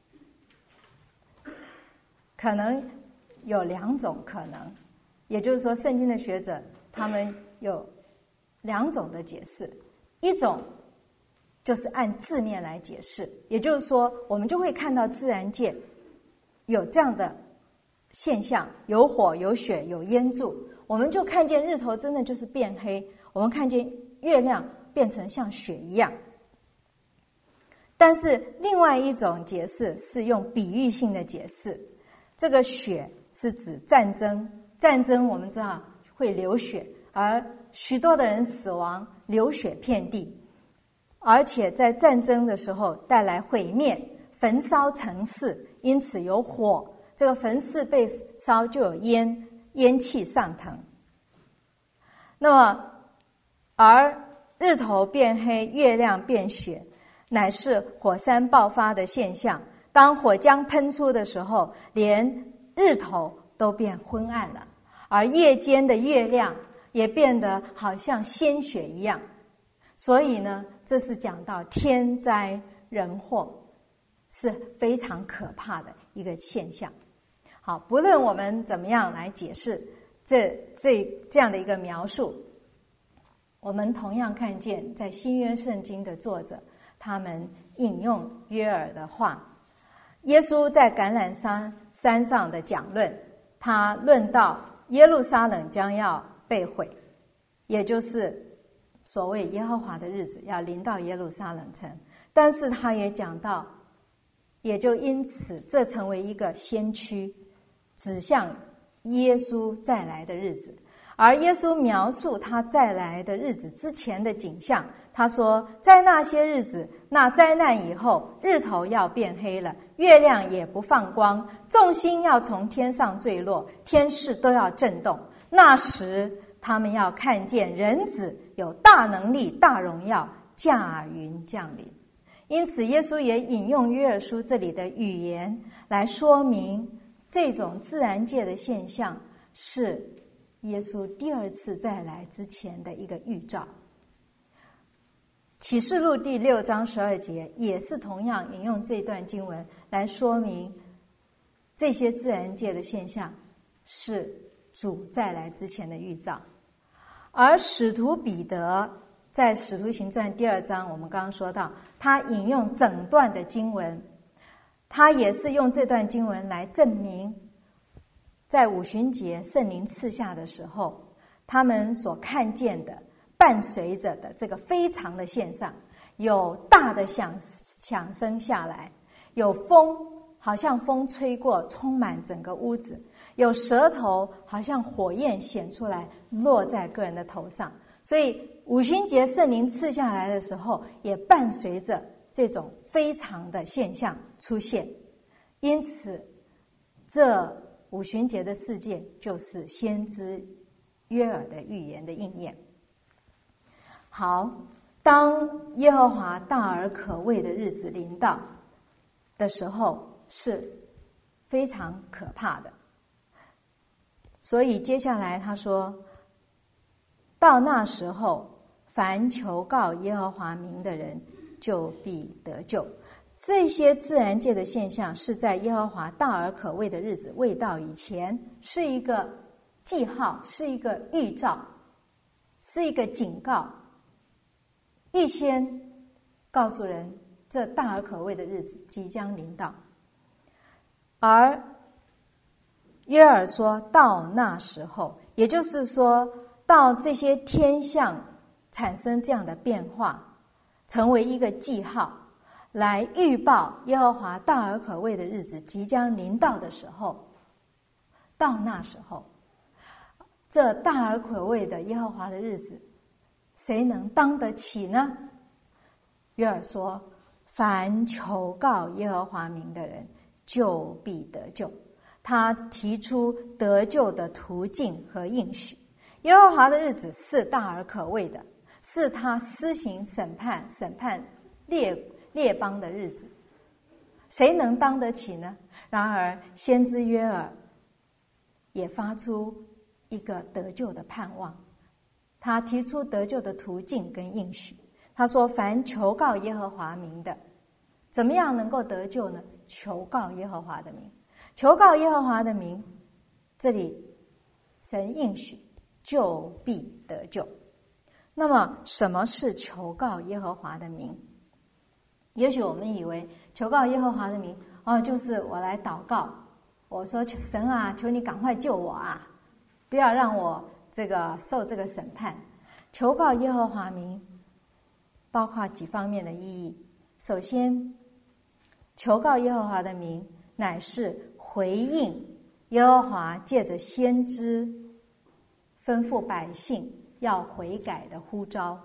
可能有两种可能，也就是说圣经的学者他们有两种的解释。 一种就是按字面来解释，也就是说，我们就会看到自然界有这样的现象，有火、有雪、有烟柱，我们就看见日头真的就是变黑，我们看见月亮变成像雪一样。但是另外一种解释是用比喻性的解释，这个雪是指战争，战争我们知道会流血，而许多的人死亡，流血遍地，而且在战争的时候带来毁灭，焚烧城市，因此有火，这个焚市被烧就有烟气上腾。那么而日头变黑，月亮变雪，乃是火山爆发的现象。当火浆喷出的时候，连日头都变昏暗了，而夜间的月亮也变得好像鲜血一样。所以呢，这是讲到天灾人祸，是非常可怕的一个现象。好，不论我们怎么样来解释这样的一个描述，我们同样看见在新约圣经的作者，他们引用约珥的话。耶稣在橄榄山上的讲论，他论到耶路撒冷将要被毁，也就是所谓耶和华的日子要临到耶路撒冷城。但是他也讲到，也就因此这成为一个先驱，指向耶稣再来的日子。而耶稣描述他再来的日子之前的景象，他说，在那些日子，那灾难以后，日头要变黑了，月亮也不放光，众星要从天上坠落，天势都要震动。那时他们要看见人子有大能力、大荣耀，驾云降临。因此耶稣也引用约珥书这里的语言来说明，这种自然界的现象是耶稣第二次再来之前的一个预兆。启示录第6章12节也是同样引用这段经文来说明，这些自然界的现象是主再来之前的预兆。而使徒彼得在使徒行传第2章，我们刚刚说到，他引用整段的经文，他也是用这段经文来证明，在五旬节圣灵赐下的时候，他们所看见的伴随着的这个非常的现象，有大的响声下来，有风好像风吹过，充满整个屋子，有舌头好像火焰显出来，落在个人的头上。所以五旬节圣灵赐下来的时候，也伴随着这种非常的现象出现。因此这五旬节的事件就是先知约珥的预言的应验。好，当耶和华大而可畏的日子临到的时候，是非常可怕的。所以接下来他说，到那时候，凡求告耶和华名的人就必得救。这些自然界的现象是在耶和华大而可畏的日子未到以前，是一个记号，是一个预兆，是一个警告，预先告诉人这大而可畏的日子即将临到。而约珥说到那时候，也就是说到这些天象产生这样的变化，成为一个记号，来预报耶和华大而可畏的日子即将临到的时候，到那时候，这大而可畏的耶和华的日子，谁能当得起呢？约珥说，凡求告耶和华名的人就必得救。他提出得救的途径和应许。耶和华的日子是大而可畏的，是他施行审判列邦的日子，谁能当得起呢？然而先知约珥也发出一个得救的盼望，他提出得救的途径跟应许。他说，凡求告耶和华名的，怎么样能够得救呢？求告耶和华的名，求告耶和华的名，这里神应许就必得救。 那么什么是求告耶和华的名？也许我们以为求告耶和华的名就是我来祷告，我说神啊，求你赶快救我啊，不要让我受这个审判。求告耶和华名包括几方面的意义。首先，求告耶和华的名乃是回应耶和华借着先知吩咐百姓要悔改的呼召。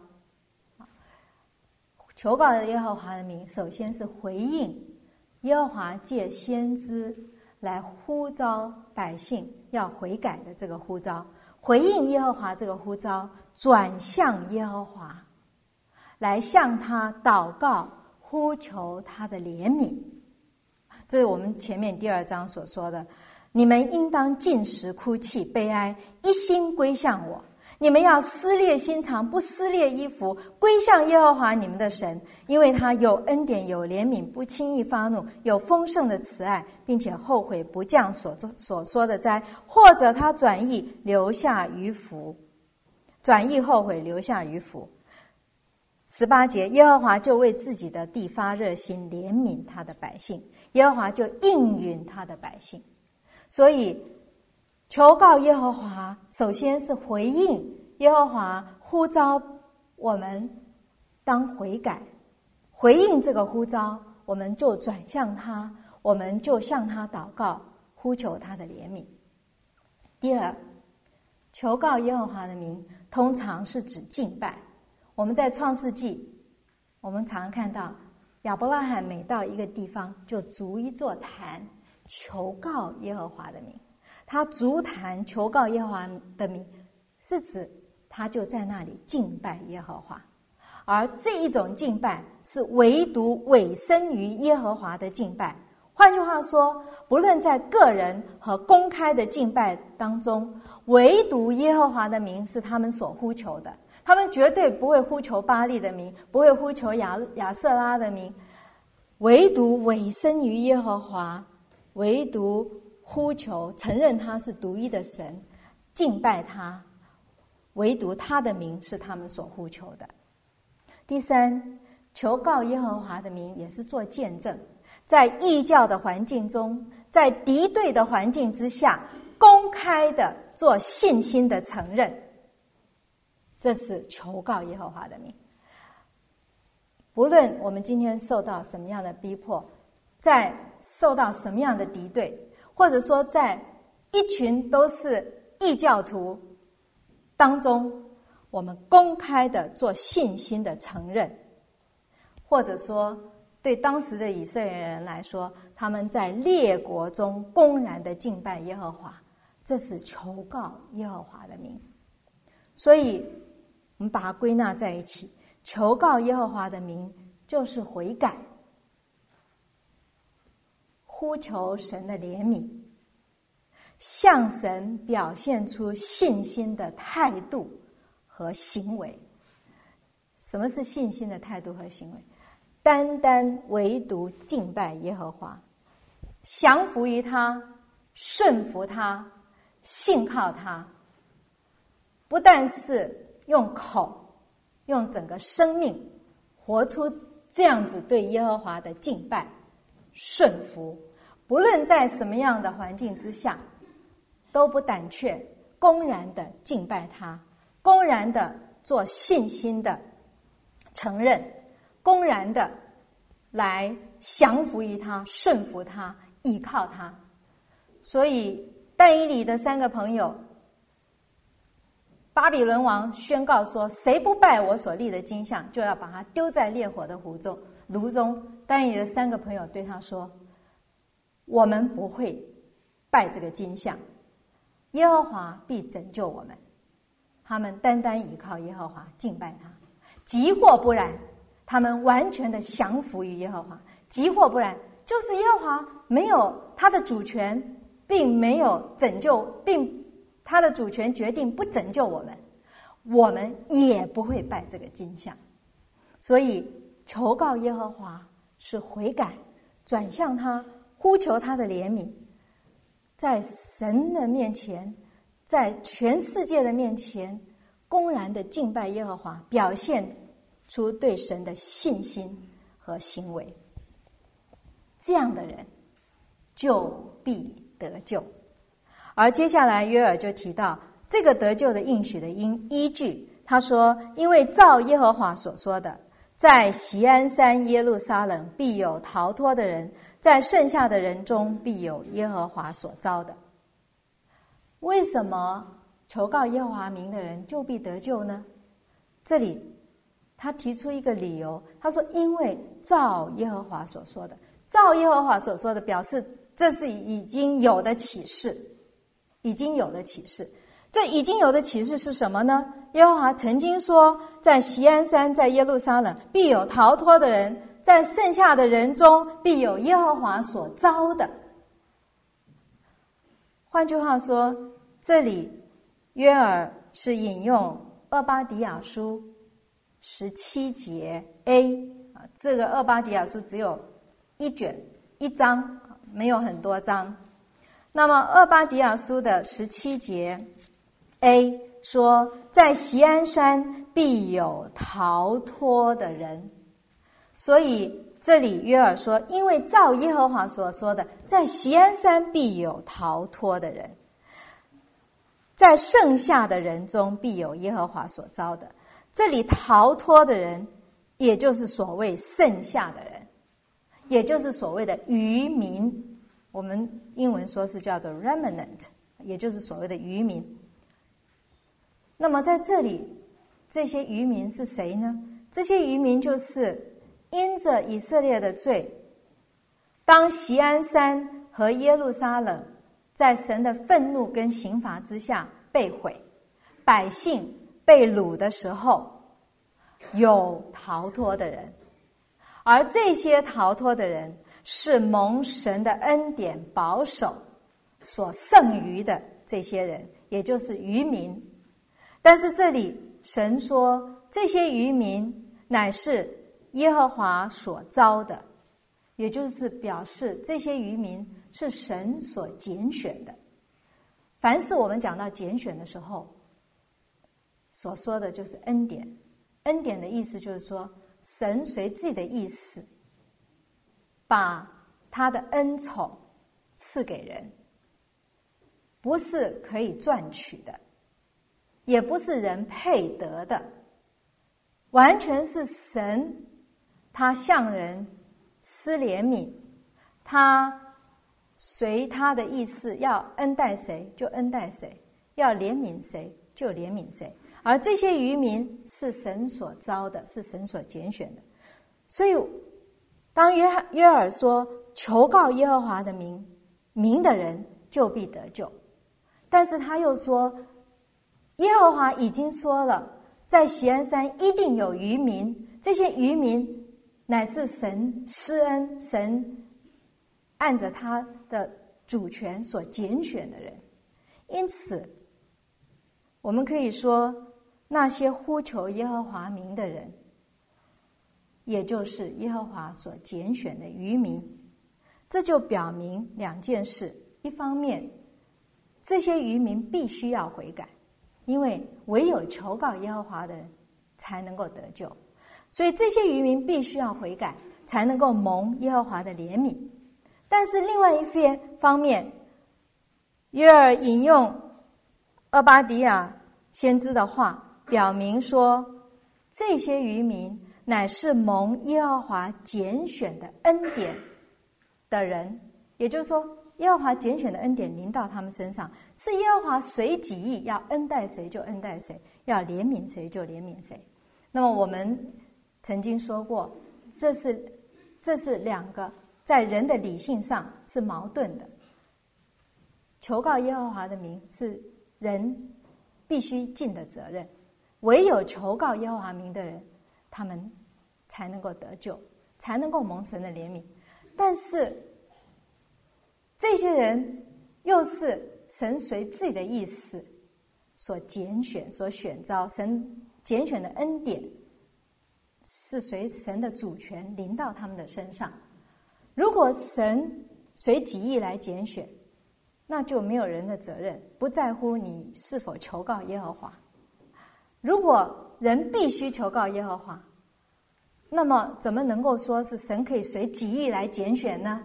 求告耶和华的名首先是回应耶和华借先知来呼召百姓要悔改的这个呼召，回应耶和华这个呼召，转向耶和华，来向他祷告，呼求他的怜悯。这是我们前面第2章所说的，你们应当禁食哭泣悲哀，一心归向我。你们要撕裂心肠，不撕裂衣服，归向耶和华你们的神，因为他有恩典有怜悯，不轻易发怒，有丰盛的慈爱，并且后悔不降所说的灾，或者他转意留下余福，转意后悔留下余福。18节，耶和华就为自己的地发热心，怜悯他的百姓，耶和华就应允他的百姓。所以求告耶和华首先是回应耶和华呼召我们当悔改，回应这个呼召，我们就转向他，我们就向他祷告，呼求他的怜悯。第二，求告耶和华的名通常是指敬拜。我们在创世纪，我们常看到亚伯拉罕每到一个地方就筑一座坛，求告耶和华的名。他筑坛求告耶和华的名，是指他就在那里敬拜耶和华。而这一种敬拜是唯独委身于耶和华的敬拜。换句话说，不论在个人和公开的敬拜当中，唯独耶和华的名是他们所呼求的。他们绝对不会呼求巴力的名，不会呼求亚瑟拉的名，唯独委身于耶和华，唯独呼求承认他是独一的神，敬拜他，唯独他的名是他们所呼求的。第三，求告耶和华的名也是做见证，在异教的环境中，在敌对的环境之下，公开的做信心的承认，这是求告耶和华的名。不论我们今天受到什么样的逼迫，在受到什么样的敌对，或者说在一群都是异教徒当中，我们公开的做信心的承认，或者说对当时的以色列人来说，他们在列国中公然的敬拜耶和华，这是求告耶和华的名。所以我们把它归纳在一起，求告耶和华的名就是悔改，呼求神的怜悯，向神表现出信心的态度和行为。什么是信心的态度和行为？单单唯独敬拜耶和华，降服于他，顺服他，信靠他，不但是用口，用整个生命活出这样子对耶和华的敬拜顺服，不论在什么样的环境之下，都不胆怯，公然的敬拜他，公然的做信心的承认，公然的来降服于他，顺服他，依靠他。所以但以理的3个朋友，巴比伦王宣告说，谁不拜我所立的金像，就要把他丢在烈火的炉中。但以理的3个朋友对他说，我们不会拜这个金像，耶和华必拯救我们。他们单单依靠耶和华，敬拜他。即或不然，他们完全的降服于耶和华。即或不然，就是耶和华没有他的主权，并没有拯救，并他的主权决定不拯救我们，我们也不会拜这个金像。所以求告耶和华是悔改，转向他，呼求他的怜悯，在神的面前，在全世界的面前， 公然的敬拜耶和华，表现出对神的信心和行为，这样的人就必得救。而接下来约珥就提到这个得救的应许的依据，他说：因为照耶和华所说的，在锡安山耶路撒冷必有逃脱的人，在剩下的人中必有耶和华所召的。为什么求告耶和华名的人就必得救呢？这里他提出一个理由，他说因为照耶和华所说的，照耶和华所说的表示这是已经有的启示，已经有的启示。这已经有的启示是什么呢？耶和华曾经说，在锡安山，在耶路撒冷必有逃脱的人，在剩下的人中必有耶和华所召的。换句话说，这里约珥是引用俄巴底亚书17节 A， 这个俄巴底亚书只有一卷一章，没有很多章。那么俄巴底亚书的17节 A 说，在锡安山必有逃脱的人。所以这里约珥说，因为照耶和华所说的，在锡安山必有逃脱的人，在剩下的人中必有耶和华所召的。这里逃脱的人，也就是所谓剩下的人，也就是所谓的渔民，我们英文说是叫做 remnant， 也就是所谓的渔民。那么在这里，这些渔民是谁呢？这些渔民就是因着以色列的罪，当锡安山和耶路撒冷在神的愤怒跟刑罚之下被毁，百姓被掳的时候，有逃脱的人，而这些逃脱的人是蒙神的恩典保守所剩余的这些人，也就是渔民。但是这里神说，这些渔民乃是耶和华所召的，也就是表示这些渔民是神所拣选的。凡是我们讲到拣选的时候，所说的就是恩典。恩典的意思就是说，神随自己的意思，把他的恩宠赐给人，不是可以赚取的，也不是人配得的，完全是神他向人施怜悯，他随他的意思要恩待谁就恩待谁，要怜悯谁就怜悯谁。而这些渔民是神所召的，是神所拣选的。所以当约珥说求告耶和华的名的人就必得救，但是他又说耶和华已经说了，在锡安山一定有渔民，这些渔民乃是神施恩，神按着他的主权所拣选的人。因此我们可以说，那些呼求耶和华名的人，也就是耶和华所拣选的渔民。这就表明两件事，一方面这些渔民必须要悔改，因为唯有求告耶和华的人才能够得救，所以这些渔民必须要悔改，才能够蒙耶和华的怜悯。但是另外一方面，约珥引用俄巴底亚先知的话，表明说这些渔民乃是蒙耶和华拣选的恩典的人，也就是说耶和华拣选的恩典临到他们身上，是耶和华随己意要恩待谁就恩待谁，要怜悯谁就怜悯谁。那么我们曾经说过，这是两个在人的理性上是矛盾的。求告耶和华的名是人必须尽的责任，唯有求告耶和华名的人，他们才能够得救，才能够蒙神的怜悯。但是这些人又是神随自己的意思所拣选、所选召，神拣选的恩典是随神的主权临到他们的身上。如果神随己意来拣选，那就没有人的责任，不在乎你是否求告耶和华。 如果人必须求告耶和华，那么怎么能够说是神可以随己意来拣选呢？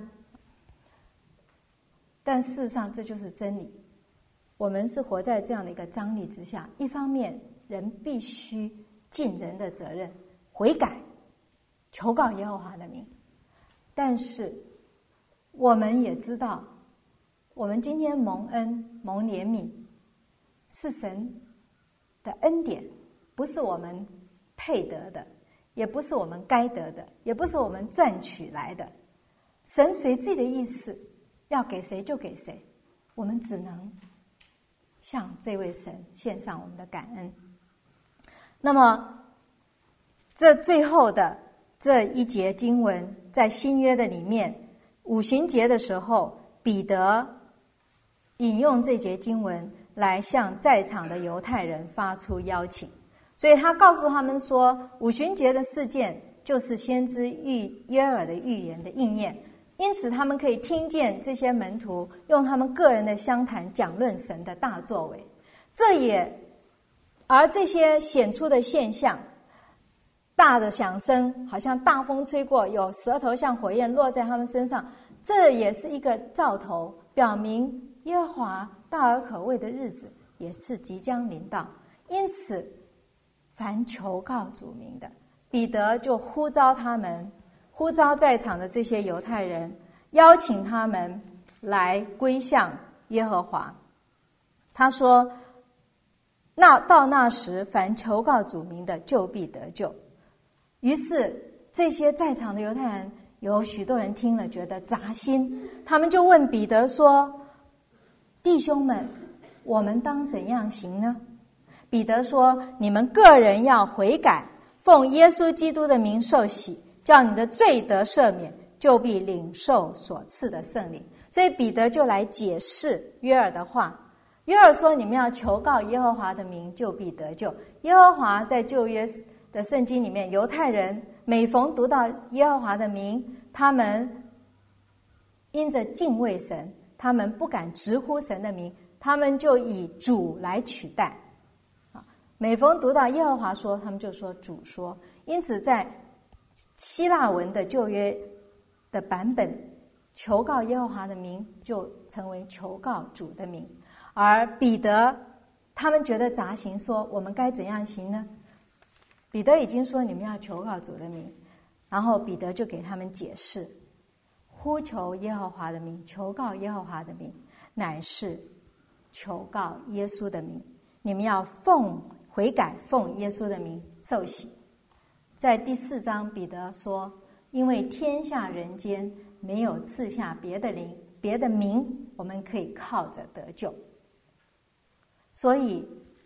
但事实上这就是真理。我们是活在这样的一个张力之下，一方面人必须尽人的责任，悔改，求告耶和华的名，但是我们也知道，我们今天蒙恩蒙怜悯是神的恩典，不是我们配得的，也不是我们该得的，也不是我们赚取来的。神随自己的意思要给谁就给谁，我们只能向这位神献上我们的感恩。那么这最后的这一节经文在新约的里面，五旬节的时候，彼得引用这节经文来向在场的犹太人发出邀请，所以他告诉他们说，五旬节的事件就是先知约珥的预言的应验，因此他们可以听见这些门徒用他们个人的相谈讲论神的大作为。而这些显出的现象，大的响声好像大风吹过，有舌头像火焰落在他们身上，这也是一个兆头，表明耶和华大而可畏的日子也是即将临到。因此凡求告主名的，彼得就呼召他们，呼召在场的这些犹太人，邀请他们来归向耶和华。他说，到那时凡求告主名的就必得救。于是这些在场的犹太人有许多人听了觉得扎心，他们就问彼得说，弟兄们，我们当怎样行呢？彼得说，你们个人要悔改，奉耶稣基督的名受洗，叫你的罪得赦免，就必领受所赐的圣灵。所以彼得就来解释约珥的话。约珥说，你们要求告耶和华的名，就必得救。耶和华在旧约的圣经里面，犹太人每逢读到耶和华的名，他们因着敬畏神，他们不敢直呼神的名，他们就以主来取代。每逢读到耶和华说，他们就说主说。因此在希腊文的旧约的版本，求告耶和华的名就成为求告主的名。而彼得他们觉得杂行，说我们该怎样行呢？彼得已经说你们要求告主的名，然后彼得就给他们解释，呼求耶和华的名，求告耶和华的名，乃是求告耶稣的名。你们要悔改，奉耶稣的名受洗。在第4章，彼得说，因为天下人间没有赐下别的名，我们可以靠着得救。所以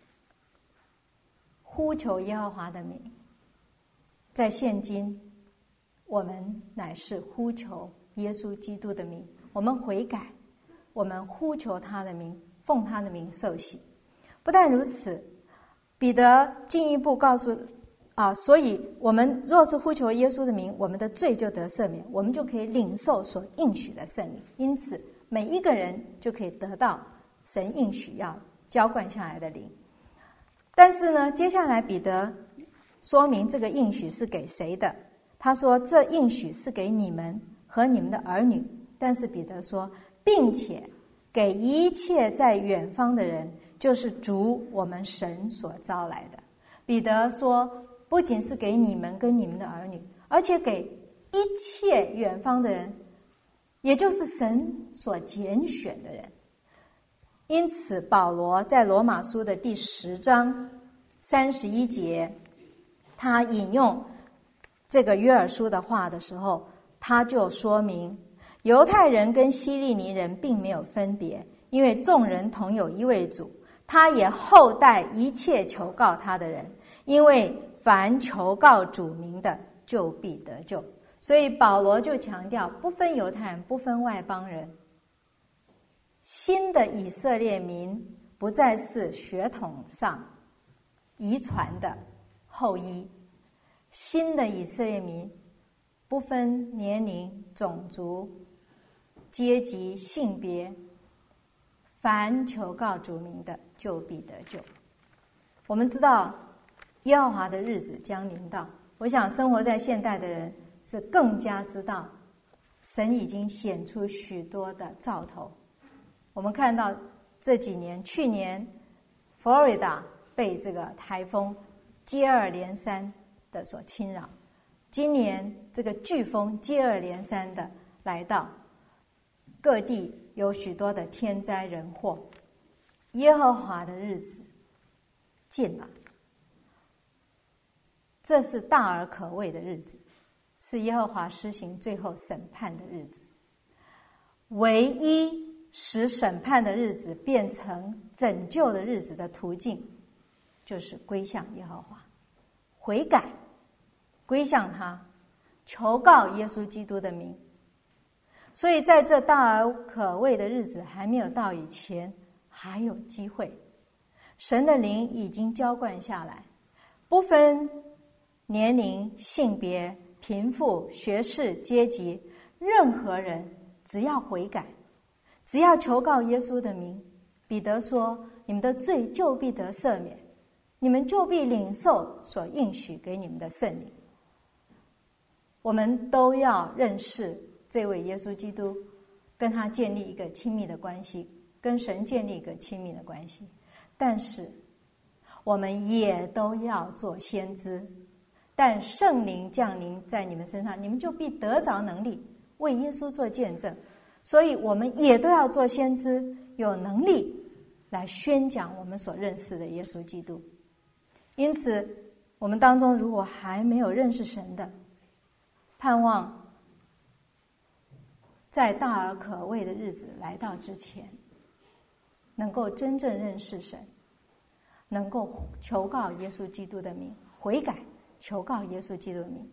呼求耶和华的名，在现今我们乃是呼求耶稣基督的名，我们悔改，我们呼求他的名，奉他的名受洗。不但如此，彼得进一步告诉所以我们若是呼求耶稣的名，我们的罪就得赦免，我们就可以领受所应许的圣灵。因此每一个人就可以得到神应许要浇灌下来的灵。但是呢，接下来彼得说明这个应许是给谁的。他说，这应许是给你们和你们的儿女。但是彼得说，并且给一切在远方的人，就是主我们神所招来的。彼得说，不仅是给你们跟你们的儿女，而且给一切远方的人，也就是神所拣选的人。因此保罗在罗马书的第10章31节，他引用这个约珥书的话的时候，他就说明犹太人跟希利尼人并没有分别，因为众人同有一位主，他也厚待一切求告他的人，因为凡求告主名的就必得救。所以保罗就强调，不分犹太人，不分外邦人，新的以色列民不再是血统上遗传的后裔，新的以色列民不分年龄、种族、阶级、性别，凡求告主名的就必得救。我们知道耶和华的日子将临到。我想生活在现代的人是更加知道，神已经显出许多的兆头。我们看到这几年，去年佛罗里达被这个台风接二连三的所侵扰，今年这个飓风接二连三的来到，各地有许多的天灾人祸。耶和华的日子近了，这是大而可畏的日子，是耶和华施行最后审判的日子。唯一使审判的日子变成拯救的日子的途径，就是归向耶和华，悔改，归向他，求告耶稣基督的名。所以在这大而可畏的日子还没有到以前，还有机会。神的灵已经浇灌下来，不分年龄、性别、贫富、学识、阶级，任何人只要悔改，只要求告耶稣的名，彼得说，你们的罪就必得赦免，你们就必领受所应许给你们的圣灵。我们都要认识这位耶稣基督，跟他建立一个亲密的关系，跟神建立一个亲密的关系。但是我们也都要做先知，但圣灵降临在你们身上，你们就必得着能力为耶稣做见证。所以我们也都要做先知，有能力来宣讲我们所认识的耶稣基督。因此我们当中如果还没有认识神的，盼望在大而可畏的日子来到之前，能够真正认识神，能够求告耶稣基督的名，悔改，求告耶稣基督的名。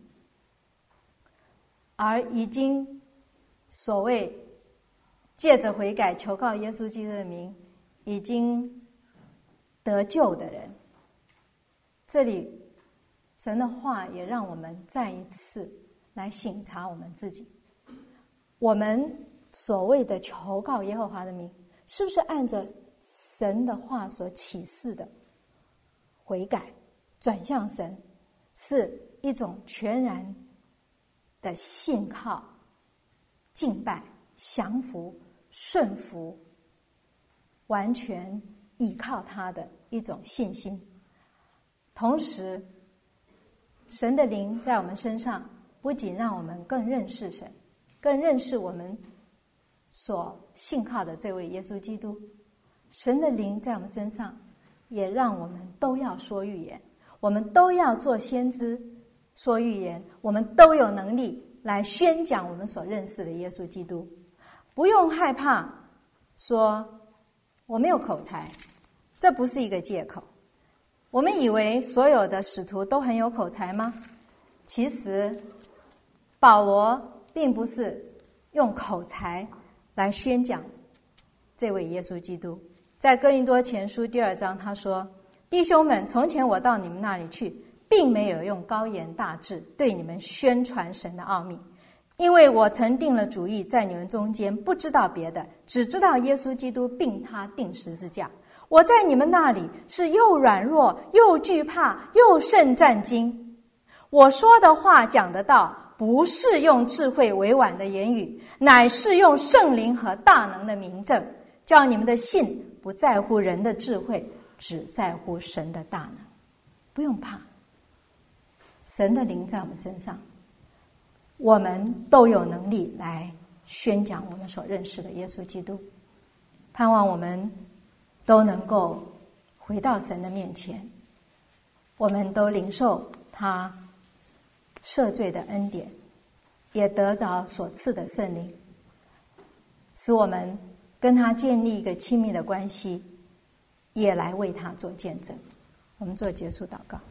而已经所谓借着悔改求告耶稣基督的名已经得救的人，这里神的话也让我们再一次来省察我们自己，我们所谓的求告耶和华的名，是不是按着神的话所启示的悔改转向神，是一种全然的信靠、敬拜、降服、顺服，完全依靠他的一种信心。同时神的灵在我们身上，不仅让我们更认识神，更认识我们所信靠的这位耶稣基督，神的灵在我们身上也让我们都要说预言，我们都要做先知说预言，我们都有能力来宣讲我们所认识的耶稣基督。不用害怕说我没有口才，这不是一个借口。我们以为所有的使徒都很有口才吗？其实保罗并不是用口才来宣讲这位耶稣基督。在哥林多前书第2章他说，弟兄们，从前我到你们那里去，并没有用高言大志对你们宣传神的奥秘，因为我曾定了主意，在你们中间不知道别的，只知道耶稣基督并他钉十字架。我在你们那里是又软弱又惧怕又甚战惊。我说的话讲的道，不是用智慧委婉的言语，乃是用圣灵和大能的明证，叫你们的信不在乎人的智慧，只在乎神的大能。不用怕，神的灵在我们身上，我们都有能力来宣讲我们所认识的耶稣基督。盼望我们都能够回到神的面前，我们都领受他赦罪的恩典，也得着所赐的圣灵，使我们跟他建立一个亲密的关系，也来为他做见证。我们做结束祷告。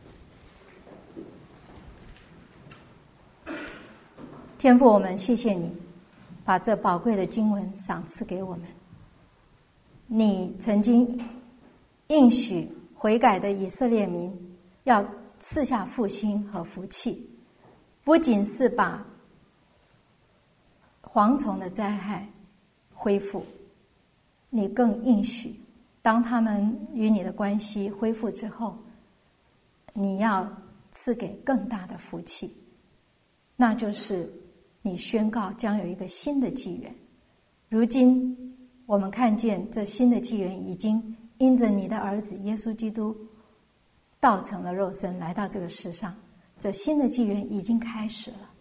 天父，我们谢谢你把这宝贵的经文赏赐给我们。你曾经应许悔改的以色列民要赐下复兴和福气，不仅是把蝗虫的灾害恢复，你更应许当他们与你的关系恢复之后， 你要赐给更大的福气，那就是你宣告将有一个新的纪元。如今我们看见这新的纪元已经因着你的儿子耶稣基督道成了肉身来到这个世上，这新的纪元已经开始了。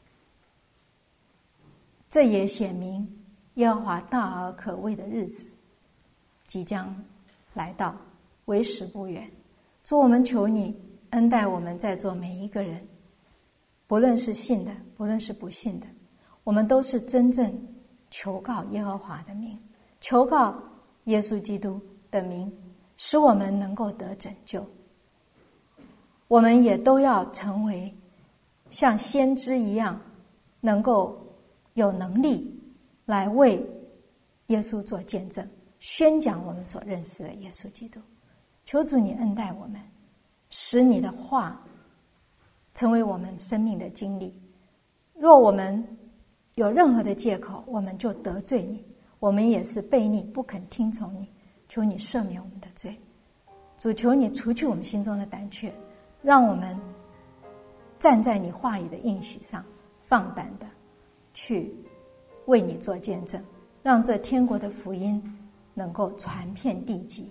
这也显明耶和华大而可畏的日子即将来到，为时不远。主，我们求你恩待我们在座每一个人，不论是信的，不论是不信的，我们都是真正求告耶和华的名，求告耶稣基督的名，使我们能够得拯救。我们也都要成为像先知一样，能够有能力来为耶稣做见证，宣讲我们所认识的耶稣基督。求主你恩待我们，使你的话成为我们生命的经历。若我们有任何的借口，我们就得罪你，我们也是悖逆，不肯听从你。求你赦免我们的罪。主，求你除去我们心中的胆怯，让我们站在你话语的应许上，放胆的去为你做见证，让这天国的福音能够传遍地极，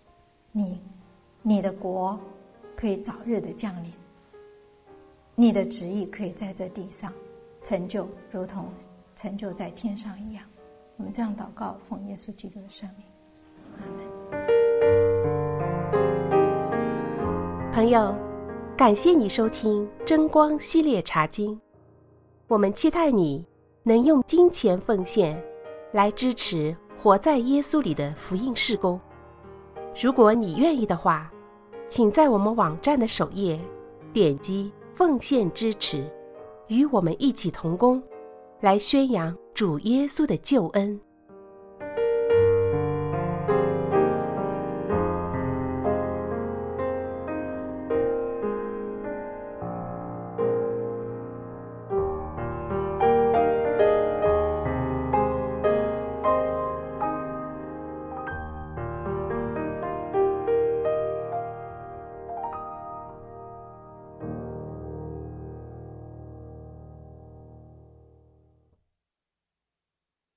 你的国可以早日的降临，你的旨意可以在这地上成就，如同成就在天上一样。我们这样祷告，奉耶稣基督的圣名，阿们。 朋友，感谢你收听真光系列查经，我们期待你能用金钱奉献来支持活在耶稣里的福音事工。如果你愿意的话，请在我们网站的首页点击奉献支持，与我们一起同工，来宣扬主耶稣的救恩。